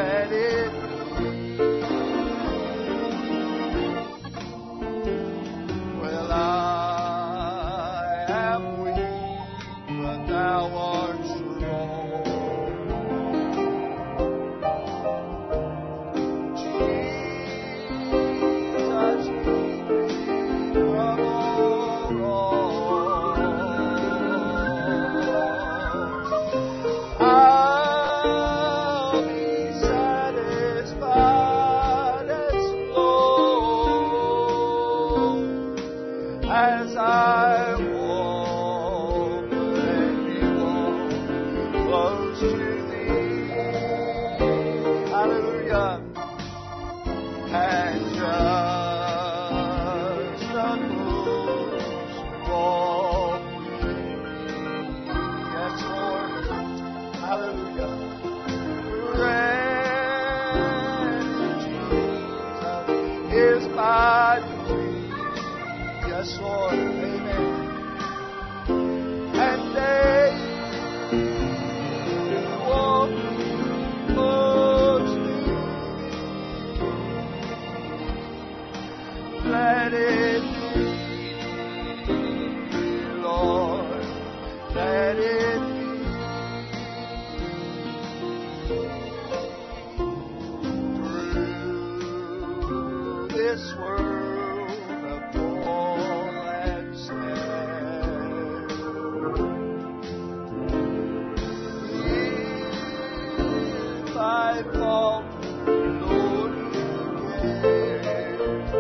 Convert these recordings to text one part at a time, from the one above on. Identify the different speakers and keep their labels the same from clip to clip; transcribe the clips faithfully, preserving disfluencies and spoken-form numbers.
Speaker 1: let it be. Well, I am weak, but thou art strong. Jesus, keep me from all wrong. I'll be satisfied as long as I walk and belong close to Thee. Hallelujah. And just a close walk with Thee. Yes, Lord. Hallelujah. Friend, Jesus is my dream. Yes, Lord. Amen. And they walk close to Thee. Let it be, Lord. Let it be. Through this world of toil and sin, if I falter, Lord, You care.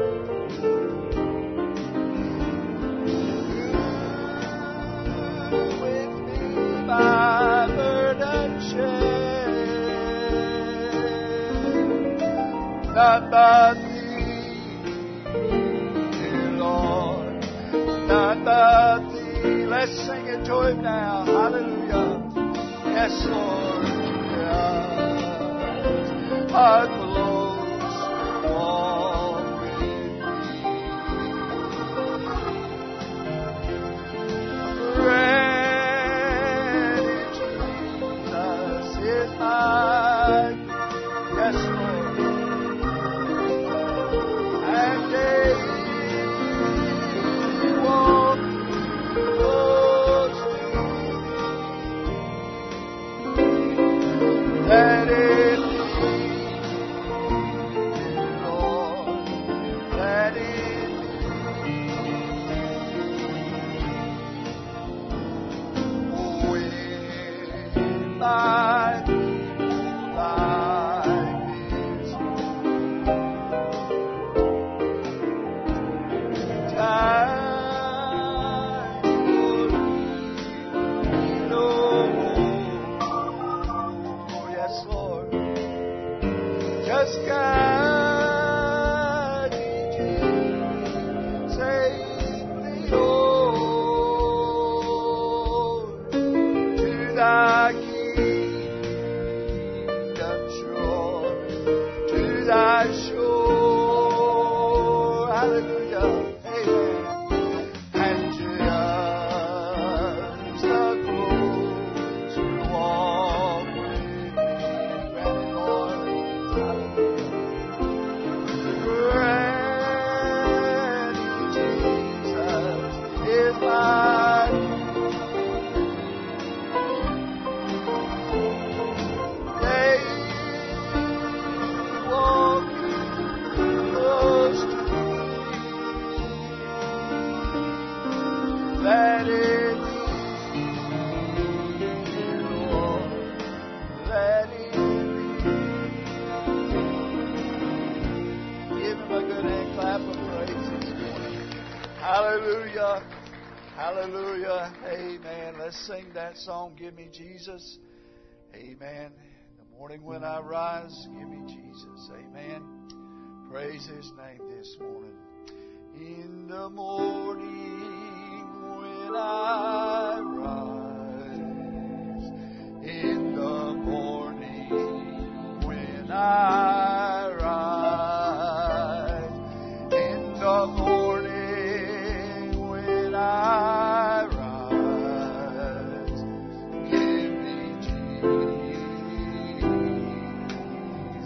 Speaker 1: With me my burden share. Not but Thee, dear Lord, not but Thee. Let's sing it to Him now. Hallelujah. Yes, Lord. Yes. A close walk with Thee. Ready, Jesus is mine. Yes, Lord. And they walk close to Thee. Let it be, Lord. Let it be. When my life is time for me no more. Yes, Lord. Just guide me safely, Lord, to Thy kingdom shore, to Thy shore. Hallelujah. Amen. And just a close walk with Thee. Grant it, Lord. Grant Jesus is mine. They walk close to Thee. Let it be, Lord. Let it be. Give Him a good hand clap of praise this morning. Hallelujah. Hallelujah. Amen. Let's sing that song, Give Me Jesus. Amen. In the morning when I rise, give me Jesus. Amen. Praise His name this morning. In the morning when I rise, in the morning when I rise, in the morning when I rise, give me Jesus.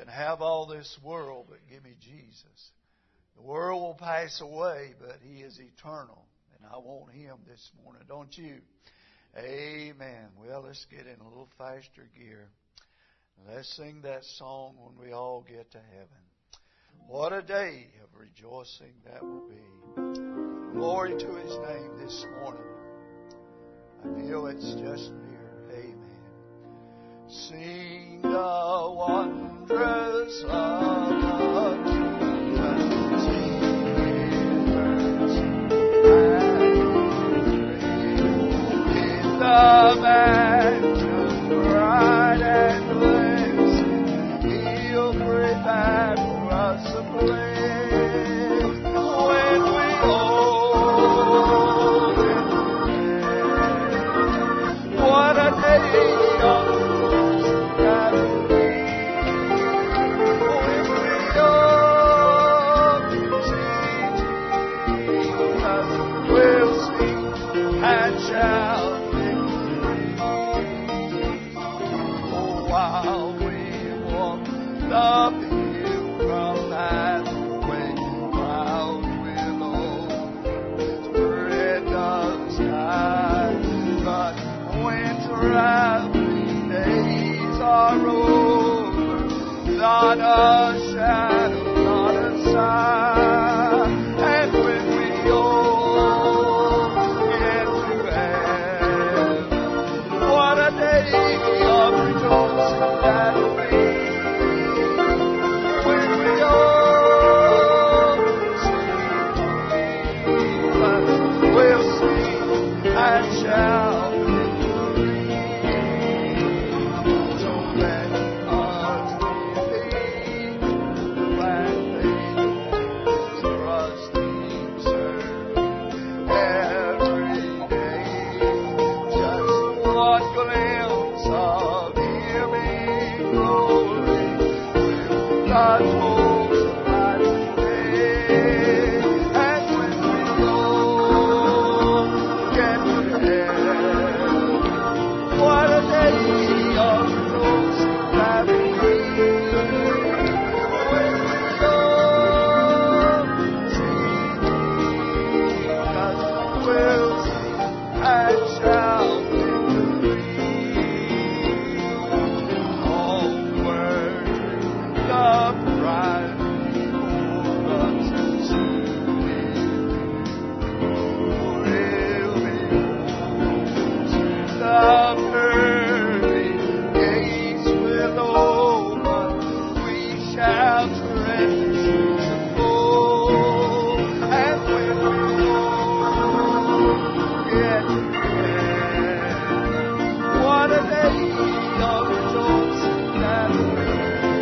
Speaker 1: can have all this world, but give me Jesus. The world will pass away, but He is eternal. And I want Him this morning, don't you? Amen. Well, let's get in a little faster gear. Let's sing that song when we all get to heaven. What a day of rejoicing that will be. Glory to His name this morning. I feel it's just near. Amen. Sing the wondrous love of Jesus. Sing His in the mansion bright and blessed, He'll prepare for us a place when we hold Him. What a day of God will be when we all see Jesus. We'll sing and shout. While we walk the pilgrim pathway, clouds will overspread the sky. But when traveling days are over, not a shadow, not a sign, and when we all get to heaven, what a day of rejoicing that'll be when we all see Jesus. We'll sing and shout victory. So let us believe that faith trusting serve every day. Just one glimpse of God's most mighty way, and when we all get to heaven, what a day of rejoicing that will be when we all see Jesus. We'll sing and shout victory. The bride before us soon will be the pearly gates will open. We shall tread the streets of gold, and when we all get there, what a day of rejoicing that will be.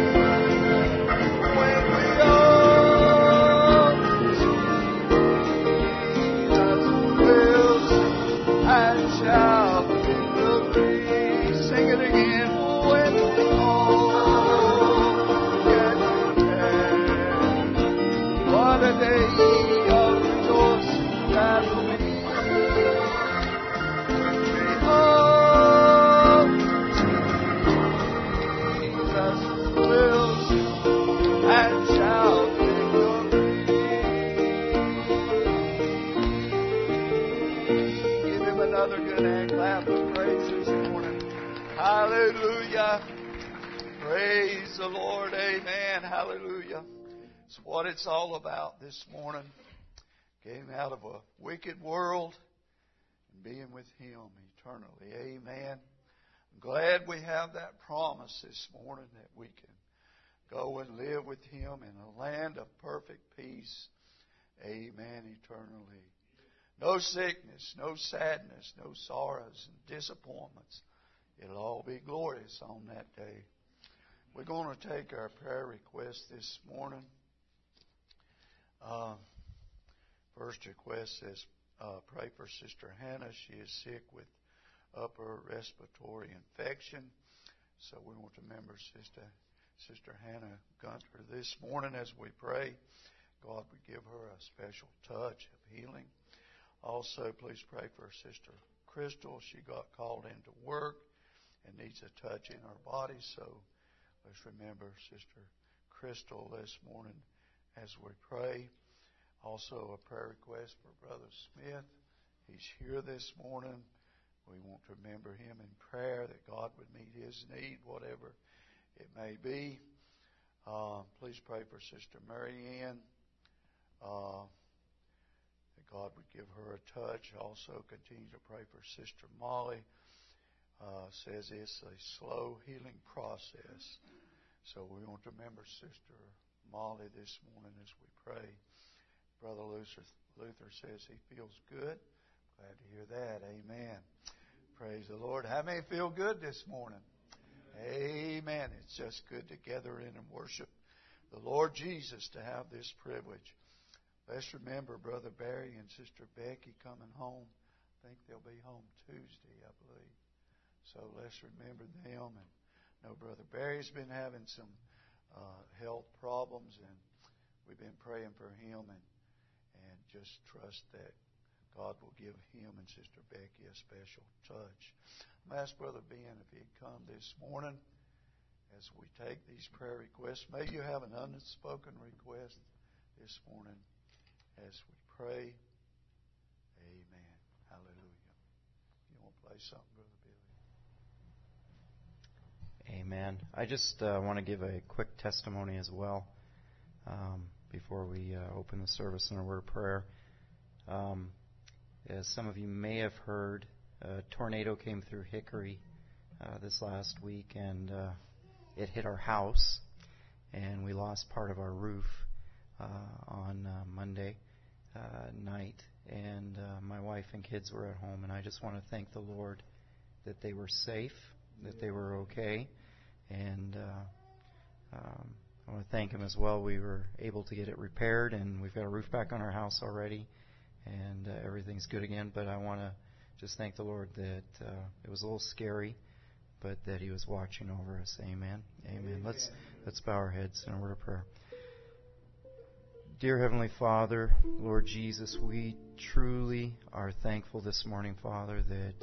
Speaker 1: Sing it again. When we all get to heaven, what a day of rejoicing that will be. When we all see Jesus, we'll sing and shout victory. Give Him another good hand clap of praise this morning. Hallelujah. Praise the Lord. Amen. Hallelujah. It's what it's all about this morning. Getting out of a wicked world and being with Him eternally. Amen. I'm glad we have that promise this morning that we can go and live with Him in a land of perfect peace. Amen. Eternally. No sickness, no sadness, no sorrows and disappointments. It'll all be glorious on that day. We're going to take our prayer request this morning. Uh, first request says, uh, pray for Sister Hannah. She is sick with upper respiratory infection. So we want to remember Sister, Sister Hannah Gunter this morning as we pray. God would give her a special touch of healing. Also, please pray for Sister Crystal. She got called into work and needs a touch in her body, so Let's remember Sister Crystal this morning as we pray. Also a prayer request for Brother Smith. He's here this morning. We want to remember him in prayer that God would meet his need, whatever it may be. Uh, please pray for Sister Mary Ann. Uh, that God would give her a touch. Also continue to pray for Sister Molly. Uh, says it's a slow healing process. So we want to remember Sister Molly this morning as we pray. Brother Luther, Luther says he feels good. Glad to hear that. Amen. Praise the Lord. How many feel good this morning? Amen. It's just good to gather in and worship the Lord Jesus, to have this privilege. Let's remember Brother Barry and Sister Becky coming home. I think they'll be home Tuesday, I believe. So let's remember them. And I know Brother Barry's been having some uh, health problems, and we've been praying for him, and and just trust that God will give him and Sister Becky a special touch. I'm going to ask Brother Ben if he'd come this morning as we take these prayer requests. May you have an unspoken request this morning as we pray. Amen. Hallelujah. You want to play something, Brother Billy?
Speaker 2: Amen. I just uh, want to give a quick testimony as well um, before we uh, open the service in a word of prayer. Um, as some of you may have heard, a tornado came through Hickory uh, this last week, and uh, it hit our house, and we lost part of our roof uh, on uh, Monday uh, night. And uh, my wife and kids were at home, and I just want to thank the Lord that they were safe, that they were okay, and uh, um, I want to thank Him as well. We were able to get it repaired, and we've got a roof back on our house already, and uh, everything's good again. But I want to just thank the Lord that uh, it was a little scary, but that He was watching over us. Amen. Amen. Amen. Let's let's bow our heads in a word of prayer. Dear Heavenly Father, Lord Jesus, we truly are thankful this morning, Father, that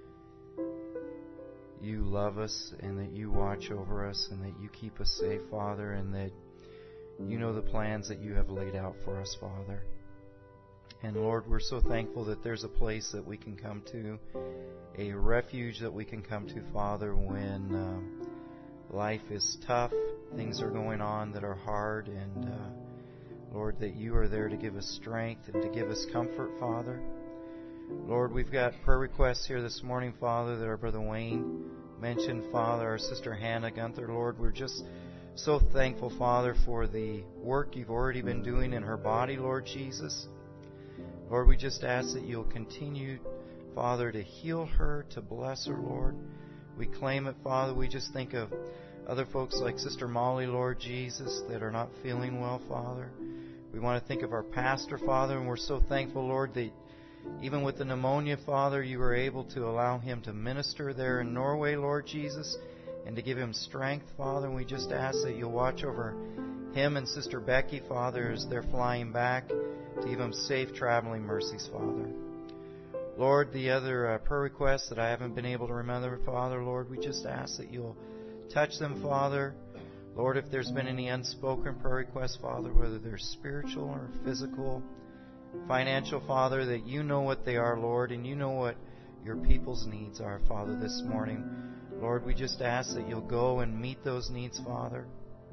Speaker 2: You love us and that You watch over us and that You keep us safe, Father, and that You know the plans that You have laid out for us, Father. And Lord, we're so thankful that there's a place that we can come to, a refuge that we can come to, Father, when uh, life is tough, things are going on that are hard, and uh, Lord, that You are there to give us strength and to give us comfort, Father. Lord, we've got prayer requests here this morning, Father, that our Brother Wayne mentioned, Father, our Sister Hannah Gunther. Lord, we're just so thankful, Father, for the work You've already been doing in her body, Lord Jesus. Lord, we just ask that You'll continue, Father, to heal her, to bless her, Lord. We claim it, Father. We just think of other folks like Sister Molly, Lord Jesus, that are not feeling well, Father. We want to think of our pastor, Father, and we're so thankful, Lord, that even with the pneumonia, Father, You were able to allow him to minister there in Norway, Lord Jesus, and to give him strength, Father. And we just ask that You'll watch over him and Sister Becky, Father, as they're flying back, to give them safe traveling mercies, Father. Lord, the other uh, prayer requests that I haven't been able to remember, Father, Lord, we just ask that You'll touch them, Father. Lord, if there's been any unspoken prayer requests, Father, whether they're spiritual or physical, financial, Father, that You know what they are, Lord, and You know what Your people's needs are, Father, this morning. Lord, we just ask that You'll go and meet those needs, Father.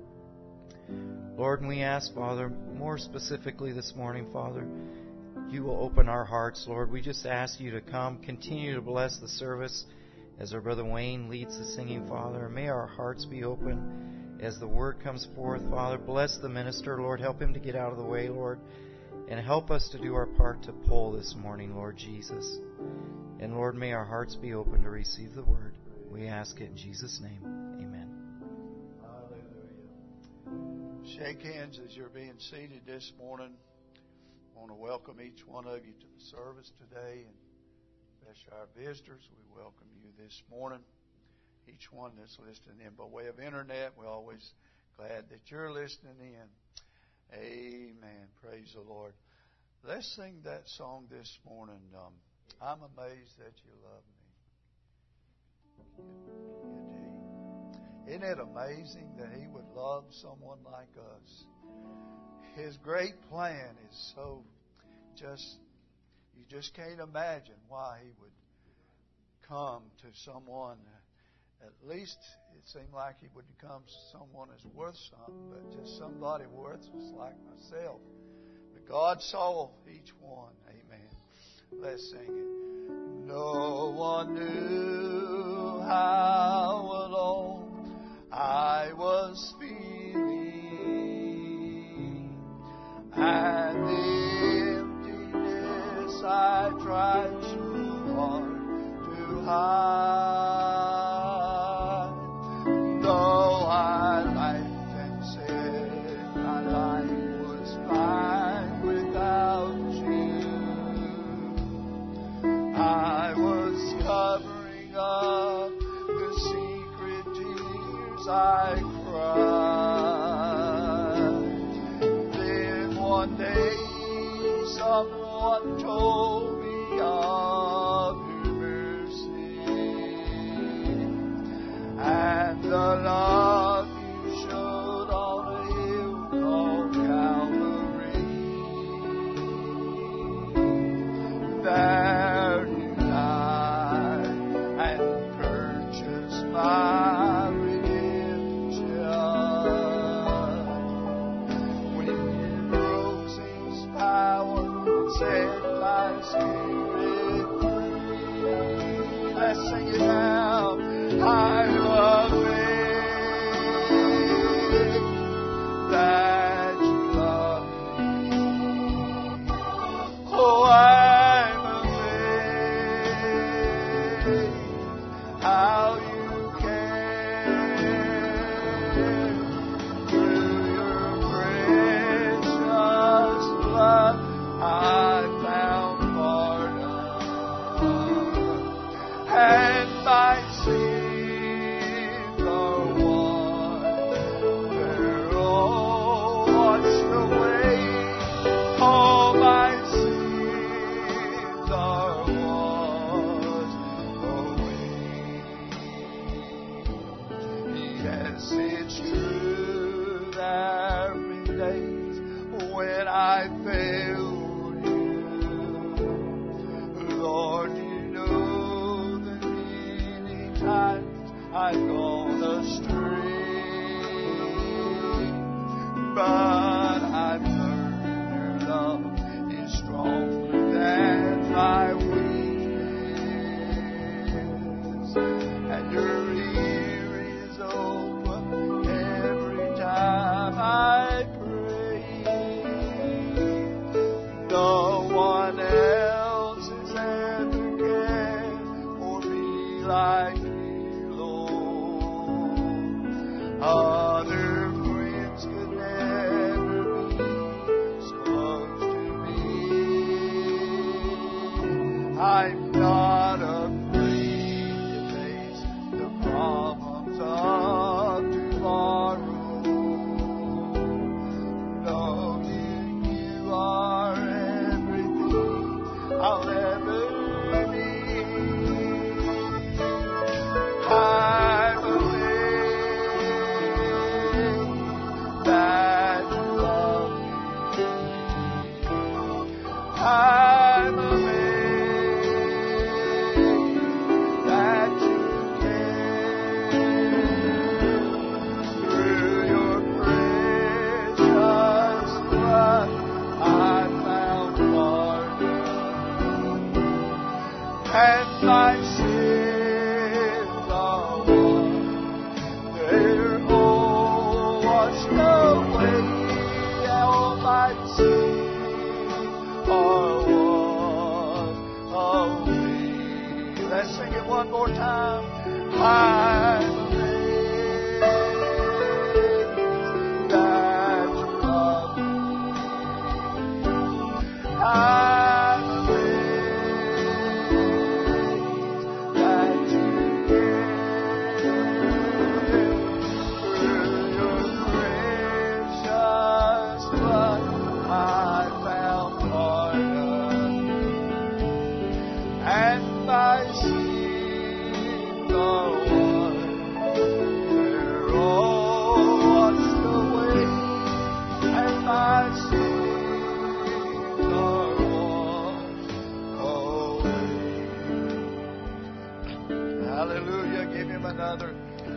Speaker 2: Lord, and we ask, Father, more specifically this morning, Father, You will open our hearts, Lord. We just ask You to come, continue to bless the service as our Brother Wayne leads the singing, Father. May our hearts be open as the word comes forth, Father. Bless the minister, Lord. Help him to get out of the way, Lord. And help us to do our part to pull this morning, Lord Jesus. And Lord, may our hearts be open to receive the word. We ask it in Jesus' name. Amen.
Speaker 1: Hallelujah. Shake hands as you're being seated this morning. I want to welcome each one of you to the service today, and especially our visitors. We welcome you this morning. Each one that's listening in by way of internet, we're always glad that you're listening in. Amen. Praise the Lord. Let's sing that song this morning. Um, I'm amazed that you love me. Isn't it amazing that He would love someone like us? His great plan is so just, you just can't imagine why He would come to someone. At least it seemed like He would come to someone that's worth something, but just somebody worthless like myself. But God saw each one. Amen. Let's sing it. No one knew how alone I was feeling, and the emptiness I tried so hard to hide. Though I laughed and said my life was fine without you, I was covering up the secret tears I cried. Then one day someone told me of your mercy and the love you showed on a hill called Calvary. There you died and purchased my redemption. When you broke sin's power and set my spirit free. Let's sing it now. I love it that you love me. Oh, I'm amazed how you care. Through your precious love I found pardon, and my sins are washed, they're all washed away. All my sins are washed away. Yes, it's true there have been days when I failed you. Lord, you know the many times I've gone astray. But I've learned your love is stronger than my weakness, and your ear is open every time I pray. No one else has ever cared for me like you, Lord. Other friends could never be so close to me. I'm not afraid to face the problems of tomorrow. Knowing you are everything I'll ever need. I'm amazed that you love me. I'm amazed that you care. Through your precious blood I found pardon, and my sins are washed, they're all washed away. All my sins are washed away. Let's sing it one more time. I'm amazed that you love me. I'm amazed that you care. Through your precious blood I found pardon, and my sins are washed,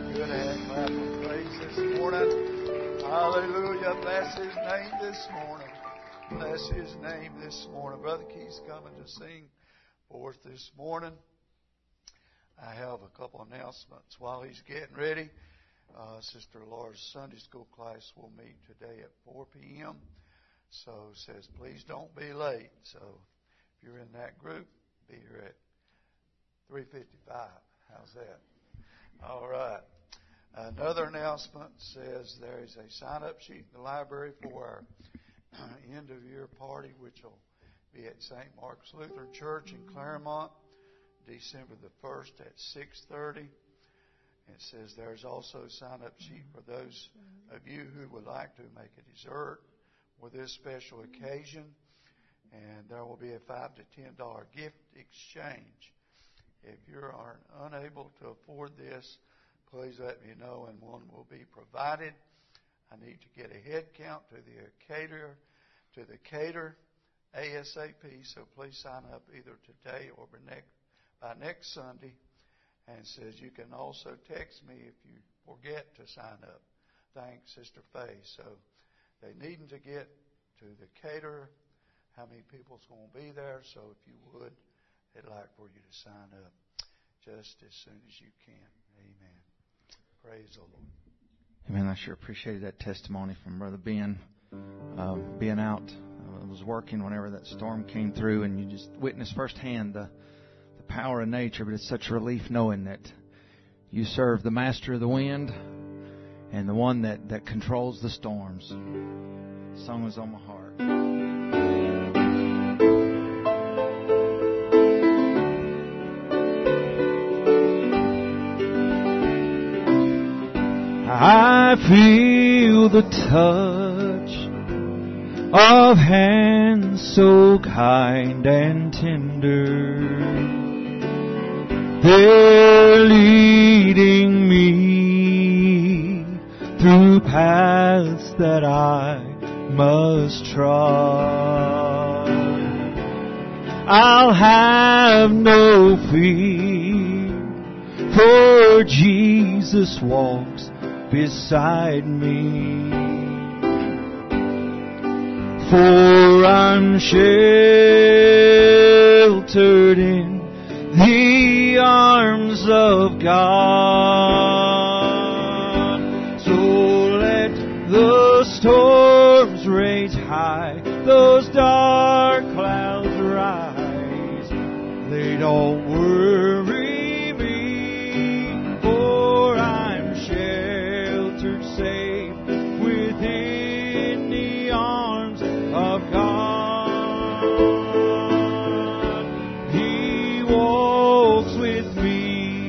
Speaker 1: good to have clap of praise this morning. Hallelujah. Bless His name this morning. Bless His name this morning. Brother Keith's coming to sing for us this morning. I have a couple announcements while he's getting ready. Uh, Sister Laura's Sunday school class will meet today at four p.m. So it says, please don't be late. So if you're in that group, be here at three fifty-five. How's that? All right. Another announcement says there is a sign-up sheet in the library for our end-of-year party, which will be at Saint Mark's Lutheran Church in Claremont, December the first at six thirty. It says there's also a sign-up sheet for those of you who would like to make a dessert for this special occasion. And there will be a five to ten dollar gift exchange. If you are unable to afford this, please let me know and one will be provided. I need to get a head count to the caterer, to the caterer ASAP. So please sign up either today or by next, by next Sunday. And it says you can also text me if you forget to sign up. Thanks, Sister Faye. So they needing to get to the caterer how many people's going to be there. So if you would, they'd like for you to sign up just as soon as you can. Amen. Praise the Lord.
Speaker 3: Amen. I sure appreciated that testimony from Brother Ben. Uh, being out, I was working whenever that storm came through, and you just witnessed firsthand the, the power of nature. But it's such a relief knowing that you serve the master of the wind and the one that, that controls the storms. The song was on my heart. I feel the touch of hands so kind and tender. They're leading me through paths that I must trod. I'll have no fear, for Jesus walks beside me, for I'm sheltered in the arms of God. So let the storms rage high, those dark clouds rise, they don't worry me, for I'm sheltered safe within the arms of God. He walks with me,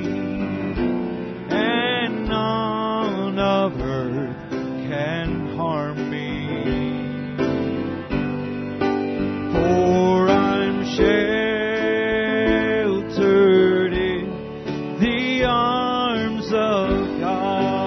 Speaker 3: and none of earth can harm me, for I'm sheltered in the arms of God.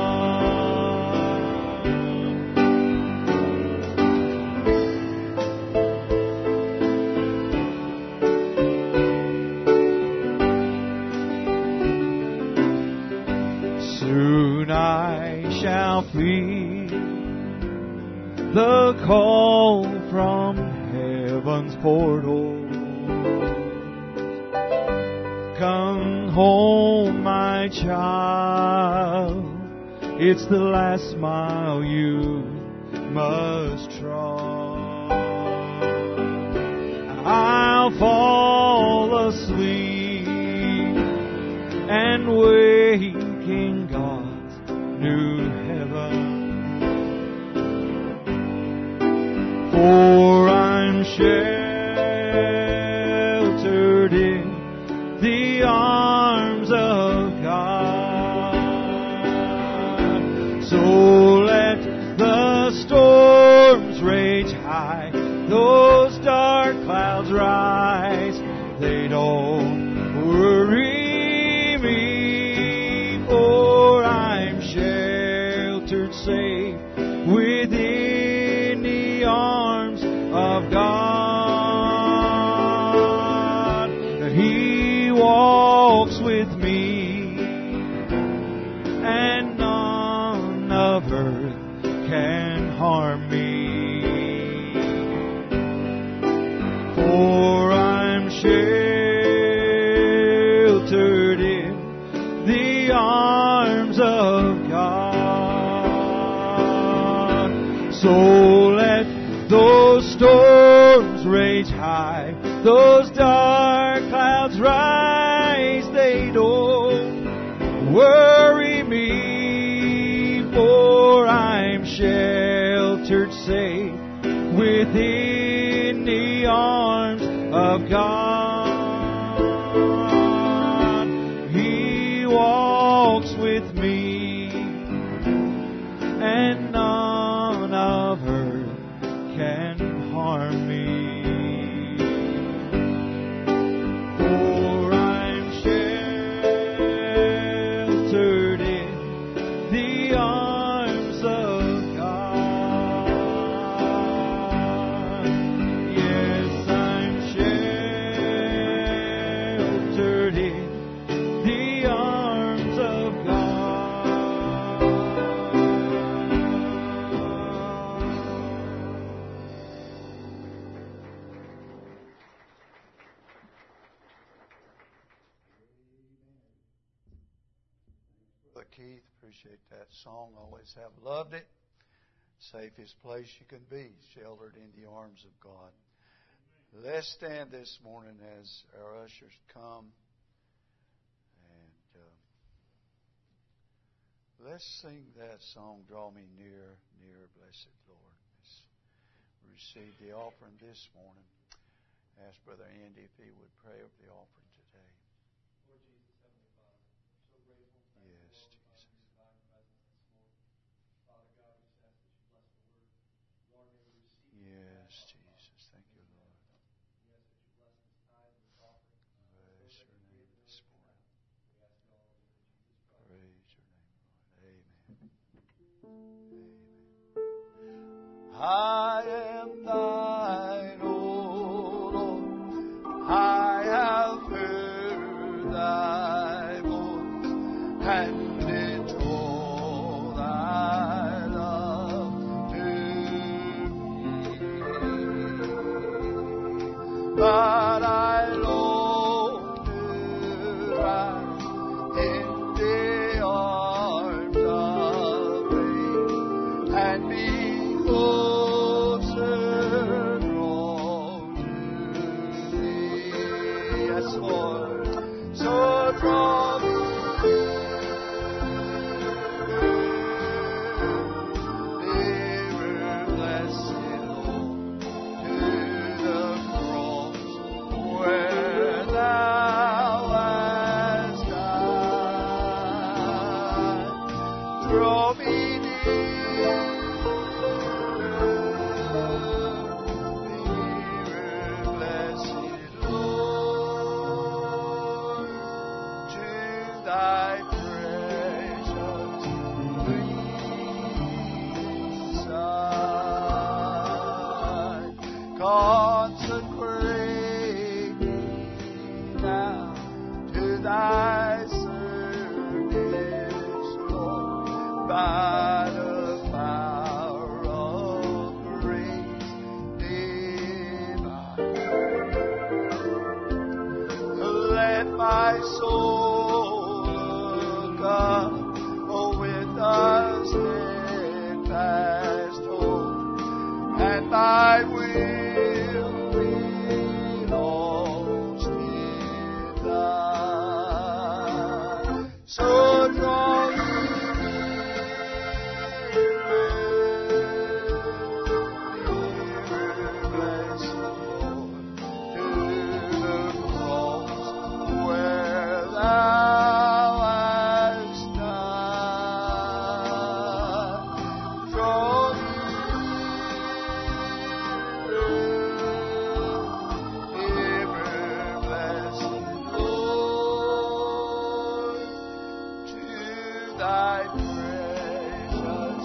Speaker 3: Soon I shall feel the call from heaven's portal. Come home, my child, it's the last mile you must trod. I'll fall asleep and wake in God's new heaven, for I'm sheltered in the arms of God. So let the storms rage high, those dark clouds rise, they don't worry me, for I'm sheltered safe within the arms of God. He walks with me, and of earth can harm me. For I'm sheltered in the arms of God. So let those storms rage high, those dark clouds rise, they don't worry me, for I'm sheltered safe within the arms of God. He walks with me, and none of earth can harm me. For I'm sheltered in the arms of God. Yes, I'm sheltered in the arms of God.
Speaker 1: Brother Keith, appreciate that song. Always have loved it. Safest place you can be, sheltered in the arms of God. Let's stand this morning as our ushers come. And uh, let's sing that song, Draw Me Near, Near, Blessed Lord. Let's receive the offering this morning. Ask Brother Andy if he would pray over the offering today.
Speaker 4: Lord Jesus, Heavenly Father, so grateful.
Speaker 1: Yes, Jesus.
Speaker 4: Divine presence this morning. Father God, we just ask that you bless the word. Lord, may we receive.
Speaker 1: Yes, Jesus. Thank you, Lord.
Speaker 4: We ask that you bless this tithe and this offering.
Speaker 1: Bless your name this morning.
Speaker 4: We ask all of it in Jesus Christ.
Speaker 1: Praise your name, Lord. Amen. Amen. I am thine, O Lord. I have heard thy voice, and it told thy love to me. But I long to rise in the arms of faith and be closer drawn to thee. Yes, Lord. So draw me nearer, blessed Lord, to the cross where thou hast died. Draw me nearer, blessed Lord, to thy precious bleeding side. Consecrate me now to thy service, Lord, by the power of grace divine. Let my soul look up with a steadfast hope, and thy will be lost in thine. So draw me nearer, blessed Lord, to the cross where thou hast died. Draw me nearer, blessed Lord, to thy precious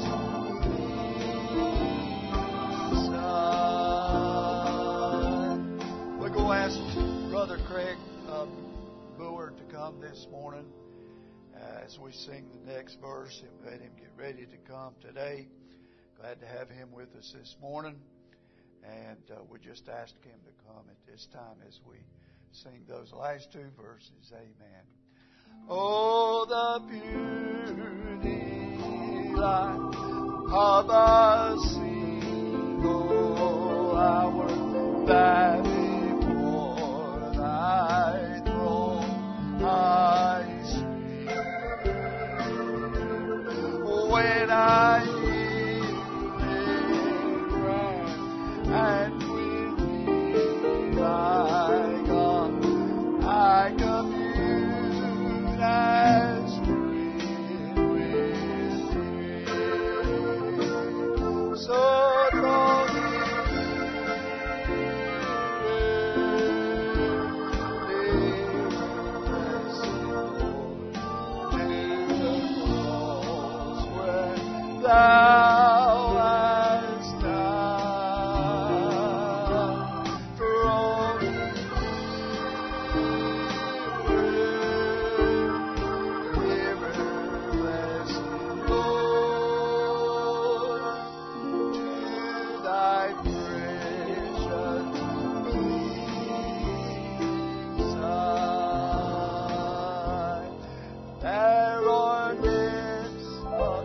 Speaker 1: Son. We'll go ask Brother Craig uh, Boer to come this morning. Uh, as we sing the next verse and let him get ready to come today. Glad to have him with us this morning. And uh, we just ask him to come at this time as we sing those last two verses. Amen. Oh, the beauty of a single hour that before thy throne I see. When I kneel in and with thee thy God, I commune as friend with thee. So draw Thou hast died from me, everlasting Lord, to thy precious bleeding side. There are lips of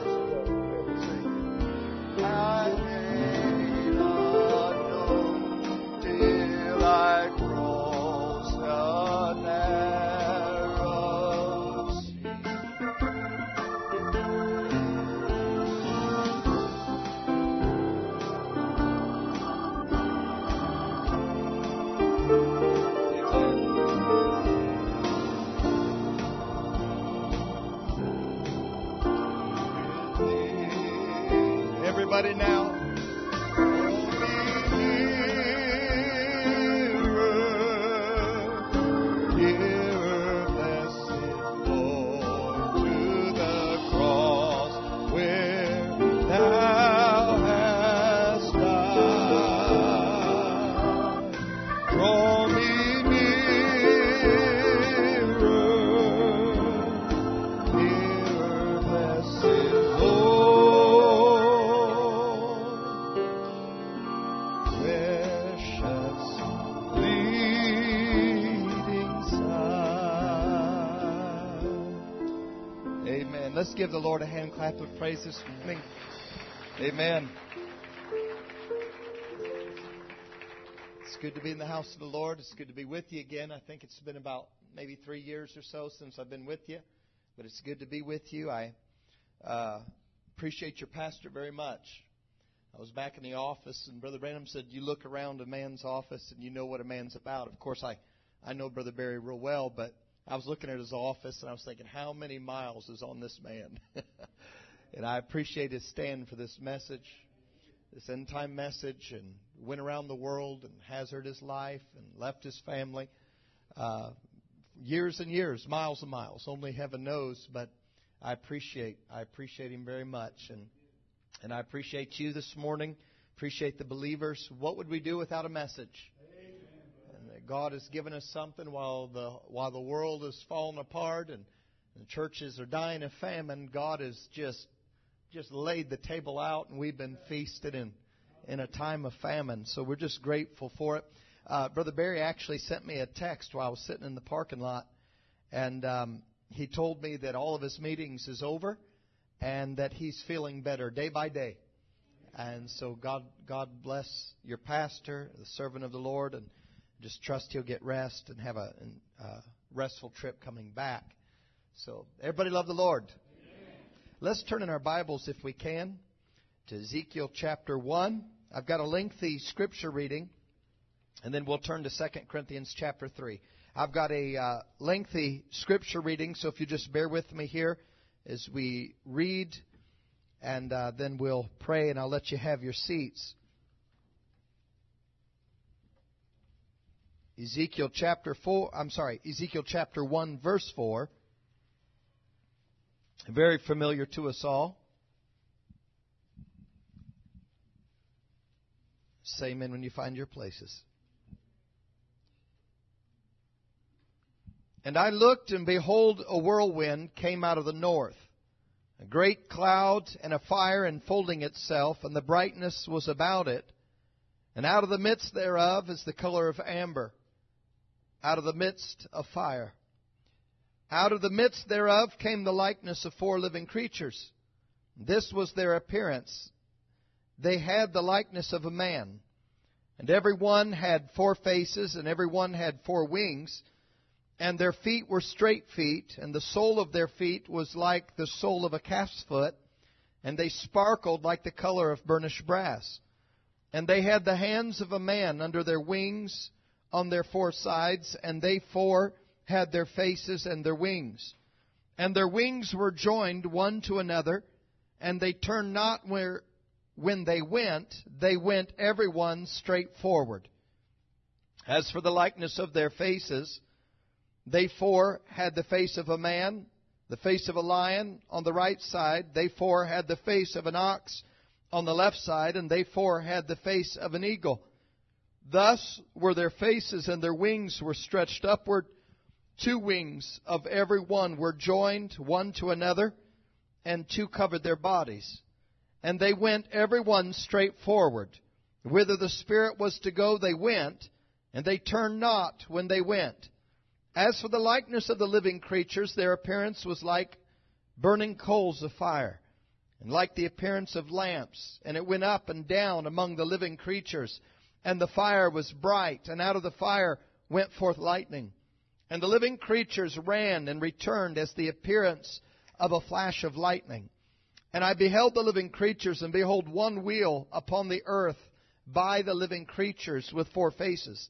Speaker 1: I may not know till I cross the narrow sea. Everybody now. Let's give the Lord a hand clap of praise this morning. Amen. It's good to be in the house of the Lord. It's good to be with you again. I think it's been about maybe three years or so since I've been with you. But it's good to be with you. I uh, appreciate your pastor very much. I was back in the office, and Brother Branham said, you look around a man's office and you know what a man's about. Of course, I, I know Brother Barry real well, but I was looking at his office, and I was thinking, how many miles is on this man? And I appreciate his stand for this message, this end-time message, and went around the world and hazarded his life and left his family. Uh, years and years, miles and miles, only heaven knows, but I appreciate I appreciate him very much. And, and I appreciate you this morning, appreciate the believers. What would we do without a message? God has given us something while the while the world is falling apart and the churches are dying of famine. God has just just laid the table out, and we've been feasted in in a time of famine. So we're just grateful for it. Uh, Brother Barry actually sent me a text while I was sitting in the parking lot, and um, he told me that all of his meetings is over and that he's feeling better day by day. And so God God bless your pastor, the servant of the Lord, and just trust he'll get rest and have a uh, restful trip coming back. So everybody love the Lord. Amen. Let's turn in our Bibles, if we can, to Ezekiel chapter one. I've got a lengthy scripture reading, and then we'll turn to Second Corinthians chapter three. I've got a uh, lengthy scripture reading, so if you just bear with me here as we read, and uh, then we'll pray, and I'll let you have your seats. Ezekiel chapter four, I'm sorry, Ezekiel chapter one, verse four. Very familiar to us all. Say amen when you find your places.
Speaker 5: And I looked, and behold, a whirlwind came out of the north, a great cloud and a fire enfolding itself, and the brightness was about it. And out of the midst thereof is the color of amber, out of the midst of fire. Out of the midst thereof came the likeness of four living creatures. This was their appearance. They had the likeness of a man. And every one had four faces, and every one had four wings. And their feet were straight feet, and the sole of their feet was like the sole of a calf's foot, and they sparkled like the color of burnished brass. And they had the hands of a man under their wings on their four sides, and they four had their faces and their wings. And their wings were joined one to another, and they turned not where when they went, they went every one straight forward. As for the likeness of their faces, they four had the face of a man, the face of a lion on the right side. They four had the face of an ox on the left side, and they four had the face of an eagle. Thus were their faces, and their wings were stretched upward. Two wings of every one were joined one to another, and two covered their bodies. And they went every one straight forward. Whither the Spirit was to go, they went, and they turned not when they went. As for the likeness of the living creatures, their appearance was like burning coals of fire, and like the appearance of lamps. And it went up and down among the living creatures. And the fire was bright, and out of the fire went forth lightning. And the living creatures ran and returned as the appearance of a flash of lightning. And I beheld the living creatures, and behold, one wheel upon the earth by the living creatures with four faces.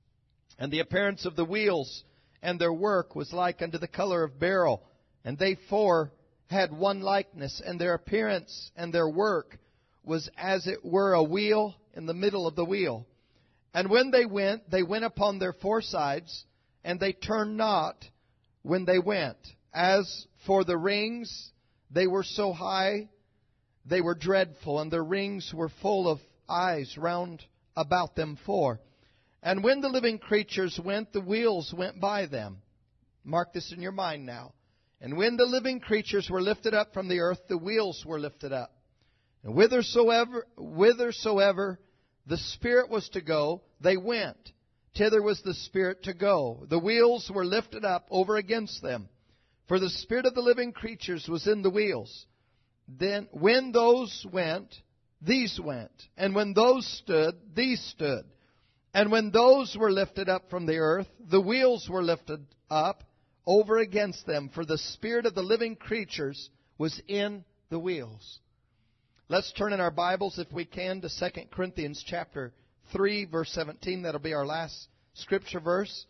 Speaker 5: And the appearance of the wheels and their work was like unto the color of beryl. And they four had one likeness, and their appearance and their work was as it were a wheel in the middle of the wheel. And when they went, they went upon their four sides, and they turned not when they went. As for the rings, they were so high, they were dreadful, and their rings were full of eyes round about them four. And when the living creatures went, the wheels went by them. Mark this in your mind now. And when the living creatures were lifted up from the earth, the wheels were lifted up. And whithersoever, whithersoever the Spirit was to go, they went. Thither was the Spirit to go. The wheels were lifted up over against them. For the Spirit of the living creatures was in the wheels. Then when those went, these went. And when those stood, these stood. And when those were lifted up from the earth, the wheels were lifted up over against them. For the Spirit of the living creatures was in the wheels. Let's turn in our Bibles, if we can, to Second Corinthians chapter three, verse seventeen. That'll be our last scripture verse.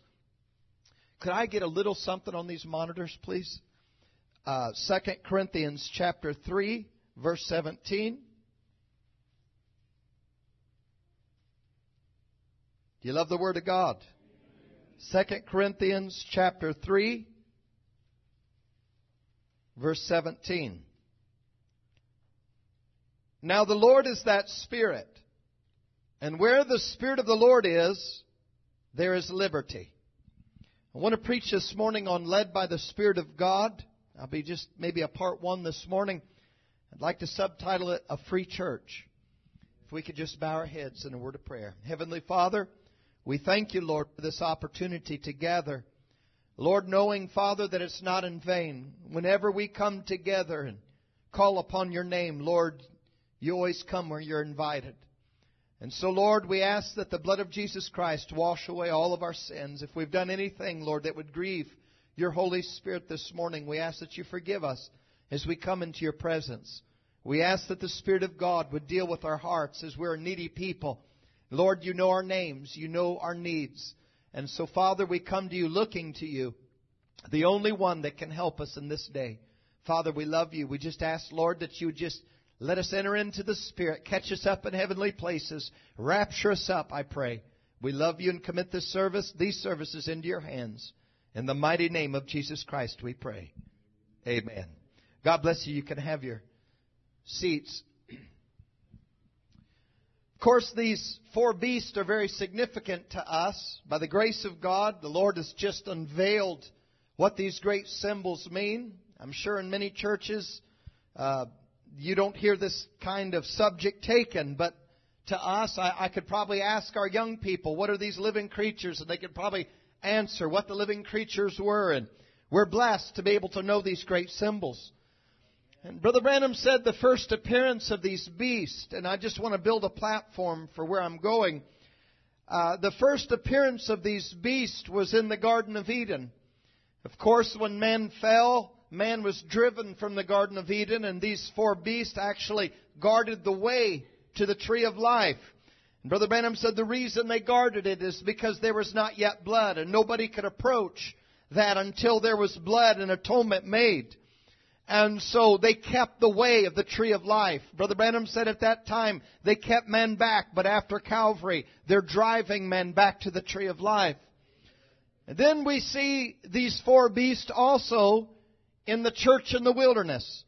Speaker 5: Could I get a little something on these monitors, please? Uh, Second Corinthians chapter three, verse seventeen. Do you love the Word of God? Second Corinthians chapter three, verse seventeen. Now the Lord is that Spirit, and where the Spirit of the Lord is, there is liberty. I want to preach this morning on led by the Spirit of God. I'll be just maybe a part one this morning. I'd like to subtitle it, A Free Church. If we could just bow our heads in a word of prayer. Heavenly Father, we thank you, Lord, for this opportunity to gather. Lord, knowing, Father, that it's not in vain. Whenever we come together and call upon your name, Lord, you always come where you're invited. And so, Lord, we ask that the blood of Jesus Christ wash away all of our sins. If we've done anything, Lord, that would grieve your Holy Spirit this morning, we ask that you forgive us as we come into your presence. We ask that the Spirit of God would deal with our hearts as we're a needy people. Lord, you know our names. You know our needs. And so, Father, we come to you looking to you, the only one that can help us in this day. Father, we love you. We just ask, Lord, that you would just let us enter into the Spirit. Catch us up in heavenly places. Rapture us up, I pray. We love you and commit this service, these services into your hands. In the mighty name of Jesus Christ we pray. Amen. God bless you. You can have your seats. Of course, these four beasts are very significant to us. By the grace of God, the Lord has just unveiled what these great symbols mean. I'm sure in many churches uh, you don't hear this kind of subject taken, but to us, I, I could probably ask our young people, what are these living creatures? And they could probably answer what the living creatures were. And we're blessed to be able to know these great symbols. And Brother Branham said the first appearance of these beasts, and I just want to build a platform for where I'm going. Uh, the first appearance of these beasts was in the Garden of Eden. Of course, when man fell, man was driven from the Garden of Eden, and these four beasts actually guarded the way to the tree of life. And Brother Branham said the reason they guarded it is because there was not yet blood, and nobody could approach that until there was blood and atonement made. And so they kept the way of the tree of life. Brother Branham said at that time they kept men back, but after Calvary, they're driving men back to the tree of life. And then we see these four beasts also in the church in the wilderness.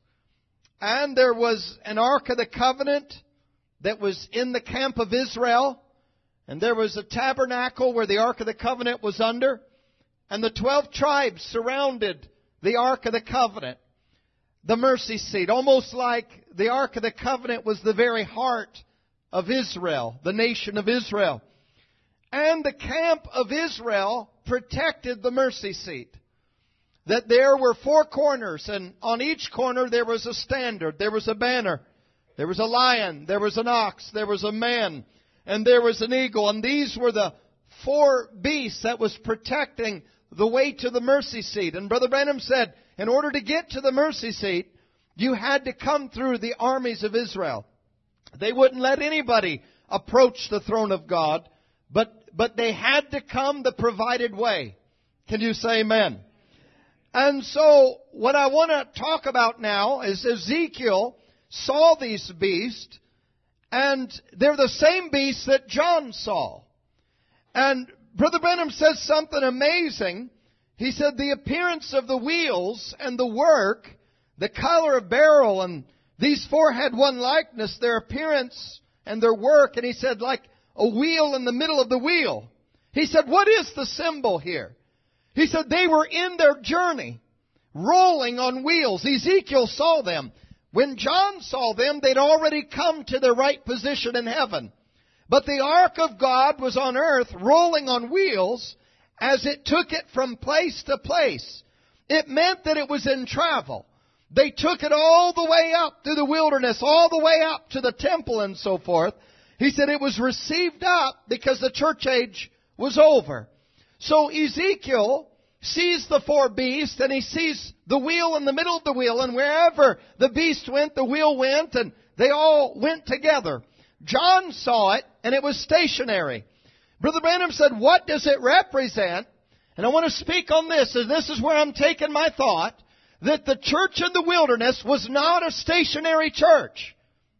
Speaker 5: And there was an Ark of the Covenant that was in the camp of Israel. And there was a tabernacle where the Ark of the Covenant was under. And the twelve tribes surrounded the Ark of the Covenant, the mercy seat, almost like the Ark of the Covenant was the very heart of Israel, the nation of Israel. And the camp of Israel protected the mercy seat. That there were four corners, and on each corner there was a standard, there was a banner, there was a lion, there was an ox, there was a man, and there was an eagle. And these were the four beasts that was protecting the way to the mercy seat. And Brother Branham said, in order to get to the mercy seat, you had to come through the armies of Israel. They wouldn't let anybody approach the throne of God, but, but they had to come the provided way. Can you say amen? And so, what I want to talk about now is Ezekiel saw these beasts, and they're the same beasts that John saw. And Brother Branham says something amazing. He said the appearance of the wheels and the work, the color of beryl, and these four had one likeness, their appearance and their work. And he said like a wheel in the middle of the wheel. He said, what is the symbol here? He said they were in their journey, rolling on wheels. Ezekiel saw them. When John saw them, they'd already come to their right position in heaven. But the ark of God was on earth, rolling on wheels, as it took it from place to place. It meant that it was in travel. They took it all the way up through the wilderness, all the way up to the temple and so forth. He said it was received up because the church age was over. So Ezekiel sees the four beasts, and he sees the wheel in the middle of the wheel, and wherever the beast went, the wheel went, and they all went together. John saw it, and it was stationary. Brother Branham said, what does it represent? And I want to speak on this, and this is where I'm taking my thought, that the church in the wilderness was not a stationary church.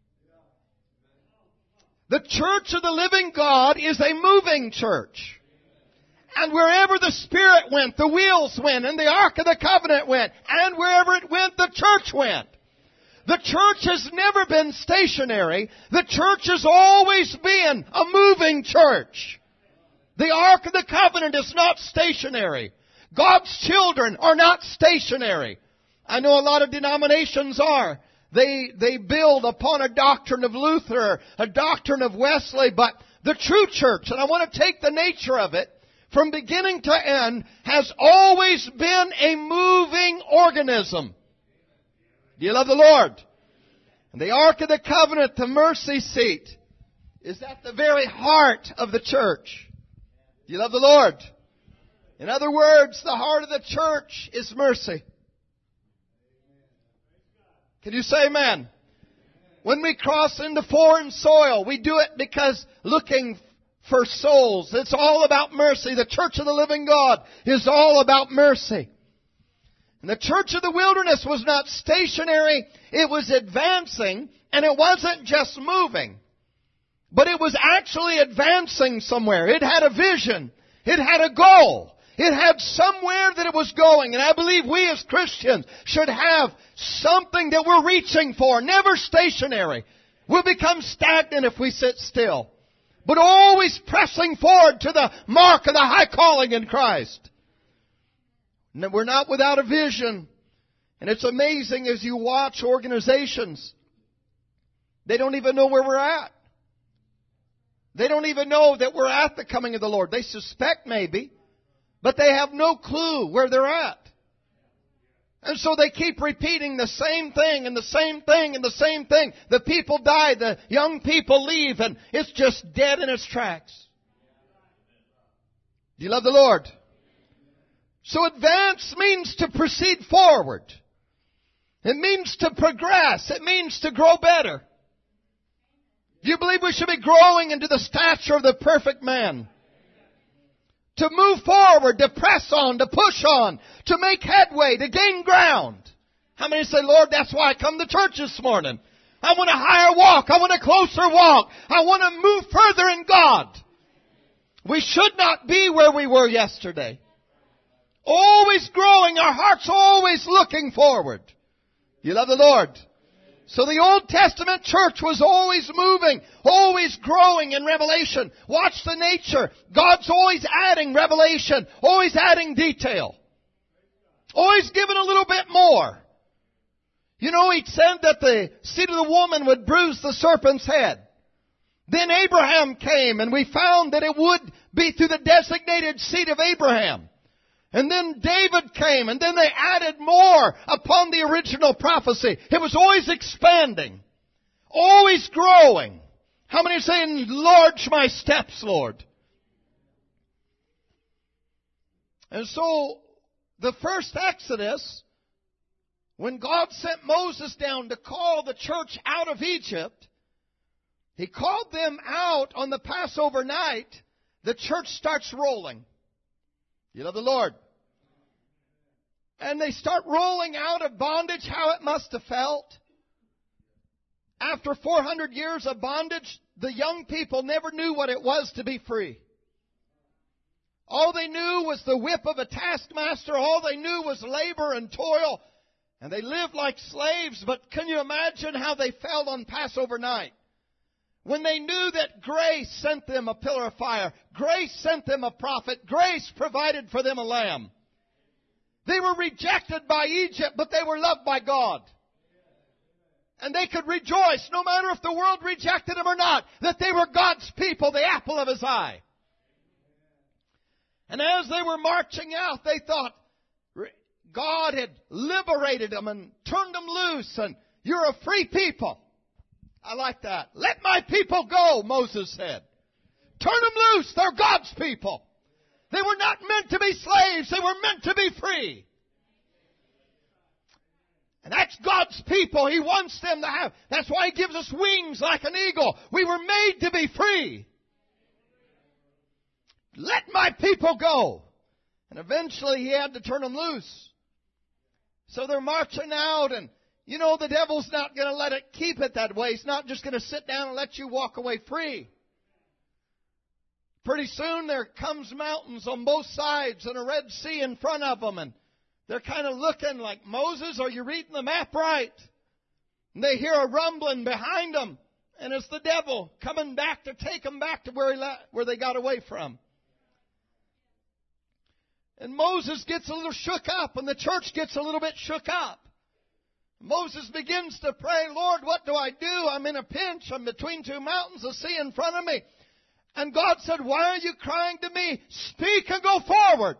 Speaker 5: The church of the living God is a moving church. And wherever the Spirit went, the wheels went, and the Ark of the Covenant went, and wherever it went, the church went. The church has never been stationary. The church has always been a moving church. The Ark of the Covenant is not stationary. God's children are not stationary. I know a lot of denominations are. They, they build upon a doctrine of Luther, a doctrine of Wesley, but the true church, and I want to take the nature of it, from beginning to end, has always been a moving organism. Do you love the Lord? And the Ark of the Covenant, the mercy seat, is at the very heart of the church. Do you love the Lord? In other words, the heart of the church is mercy. Can you say amen? When we cross into foreign soil, we do it because looking for souls. It's all about mercy. The church of the living God is all about mercy. And the church of the wilderness was not stationary. It was advancing, and it wasn't just moving. But it was actually advancing somewhere. It had a vision. It had a goal. It had somewhere that it was going. And I believe we as Christians should have something that we're reaching for. Never stationary. We'll become stagnant if we sit still. But always pressing forward to the mark of the high calling in Christ. We're not without a vision. And it's amazing as you watch organizations, they don't even know where we're at. They don't even know that we're at the coming of the Lord. They suspect maybe, but they have no clue where they're at. And so they keep repeating the same thing and the same thing and the same thing. The people die, the young people leave, and it's just dead in its tracks. Do you love the Lord? So advance means to proceed forward. It means to progress. It means to grow better. Do you believe we should be growing into the stature of the perfect man? To move forward, to press on, to push on, to make headway, to gain ground. How many say, Lord, that's why I come to church this morning. I want a higher walk. I want a closer walk. I want to move further in God. We should not be where we were yesterday. Always growing, our hearts always looking forward. You love the Lord? So the Old Testament church was always moving, always growing in revelation. Watch the nature. God's always adding revelation, always adding detail. Always giving a little bit more. You know, He said that the seed of the woman would bruise the serpent's head. Then Abraham came, and we found that it would be through the designated seed of Abraham. And then David came, and then they added more upon the original prophecy. It was always expanding, always growing. How many are saying, enlarge my steps, Lord? And so, the first Exodus, when God sent Moses down to call the church out of Egypt, He called them out on the Passover night. The church starts rolling. You love the Lord. And they start rolling out of bondage. How it must have felt. After four hundred years of bondage, the young people never knew what it was to be free. All they knew was the whip of a taskmaster. All they knew was labor and toil. And they lived like slaves. But can you imagine how they felt on Passover night? When they knew that grace sent them a pillar of fire. Grace sent them a prophet. Grace provided for them a lamb. They were rejected by Egypt, but they were loved by God. And they could rejoice, no matter if the world rejected them or not, that they were God's people, the apple of His eye. And as they were marching out, they thought God had liberated them and turned them loose, and you're a free people. I like that. Let my people go, Moses said. Turn them loose. They're God's people. They were not meant to be slaves. They were meant to be free. And that's God's people. He wants them to have. That's why He gives us wings like an eagle. We were made to be free. Let my people go. And eventually He had to turn them loose. So they're marching out, and you know, the devil's not going to let it keep it that way. He's not just going to sit down and let you walk away free. Pretty soon there comes mountains on both sides and a Red Sea in front of them. And they're kind of looking like, Moses, are you reading the map right? And they hear a rumbling behind them. And it's the devil coming back to take them back to where, he la- where they got away from. And Moses gets a little shook up, and the church gets a little bit shook up. Moses begins to pray, Lord, what do I do? I'm in a pinch. I'm between two mountains, a sea in front of me. And God said, why are you crying to me? Speak and go forward.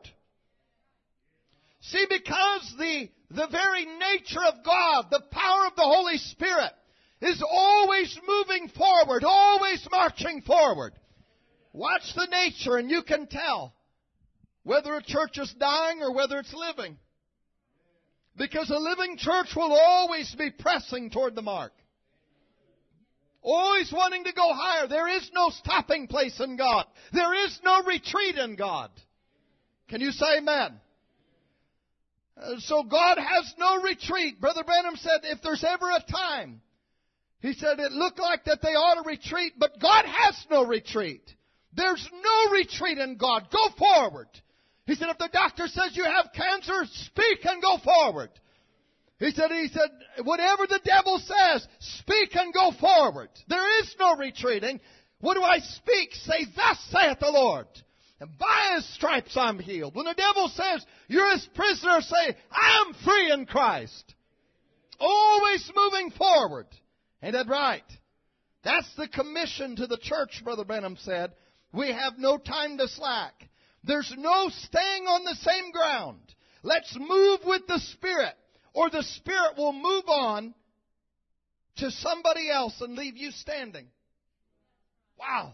Speaker 5: See, because the, the very nature of God, the power of the Holy Spirit, is always moving forward, always marching forward. Watch the nature and you can tell whether a church is dying or whether it's living. Because a living church will always be pressing toward the mark. Always wanting to go higher. There is no stopping place in God. There is no retreat in God. Can you say amen? Uh, so God has no retreat. Brother Branham said if there's ever a time, he said it looked like that they ought to retreat, but God has no retreat. There's no retreat in God. Go forward. He said, if the doctor says you have cancer, speak and go forward. He said, he said, whatever the devil says, speak and go forward. There is no retreating. What do I speak? Say, thus saith the Lord. And by His stripes I'm healed. When the devil says, you're His prisoner, say, I am free in Christ. Always moving forward. Ain't that right? That's the commission to the church, Brother Branham said. We have no time to slack. There's no staying on the same ground. Let's move with the Spirit, or the Spirit will move on to somebody else and leave you standing. Wow.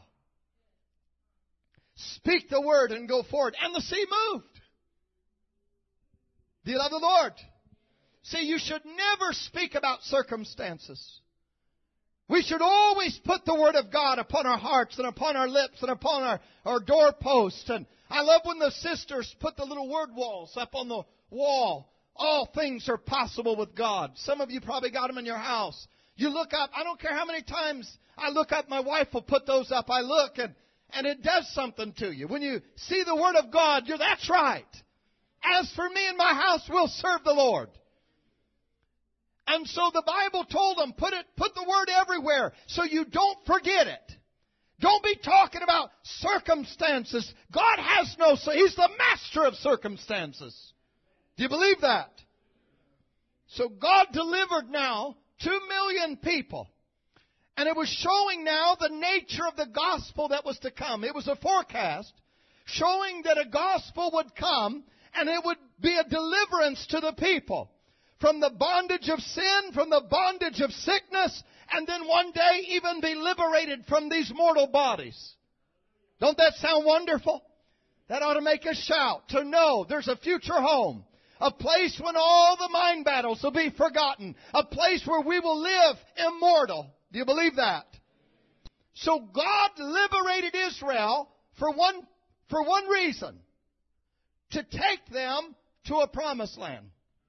Speaker 5: Speak the word and go forward. And the sea moved. Do you love the Lord? See, you should never speak about circumstances. We should always put the Word of God upon our hearts and upon our lips and upon our, our doorposts. And I love when the sisters put the little word walls up on the wall. All things are possible with God. Some of you probably got them in your house. You look up, I don't care how many times I look up, my wife will put those up. I look and, and it does something to you. When you see the Word of God, you're, that's right. As for me and my house, we'll serve the Lord. And so the Bible told them, put it, put the Word everywhere so you don't forget it. Don't be talking about circumstances. God has no, He's the master of circumstances. Do you believe that? So God delivered now two million people. And it was showing now the nature of the gospel that was to come. It was a forecast showing that a gospel would come and it would be a deliverance to the people. From the bondage of sin, from the bondage of sickness, and then one day even be liberated from these mortal bodies. Don't that sound wonderful? That ought to make us shout to know there's a future home. A place when all the mind battles will be forgotten. A place where we will live immortal. Do you believe that? So God liberated Israel for one, for one reason. To take them to a promised land.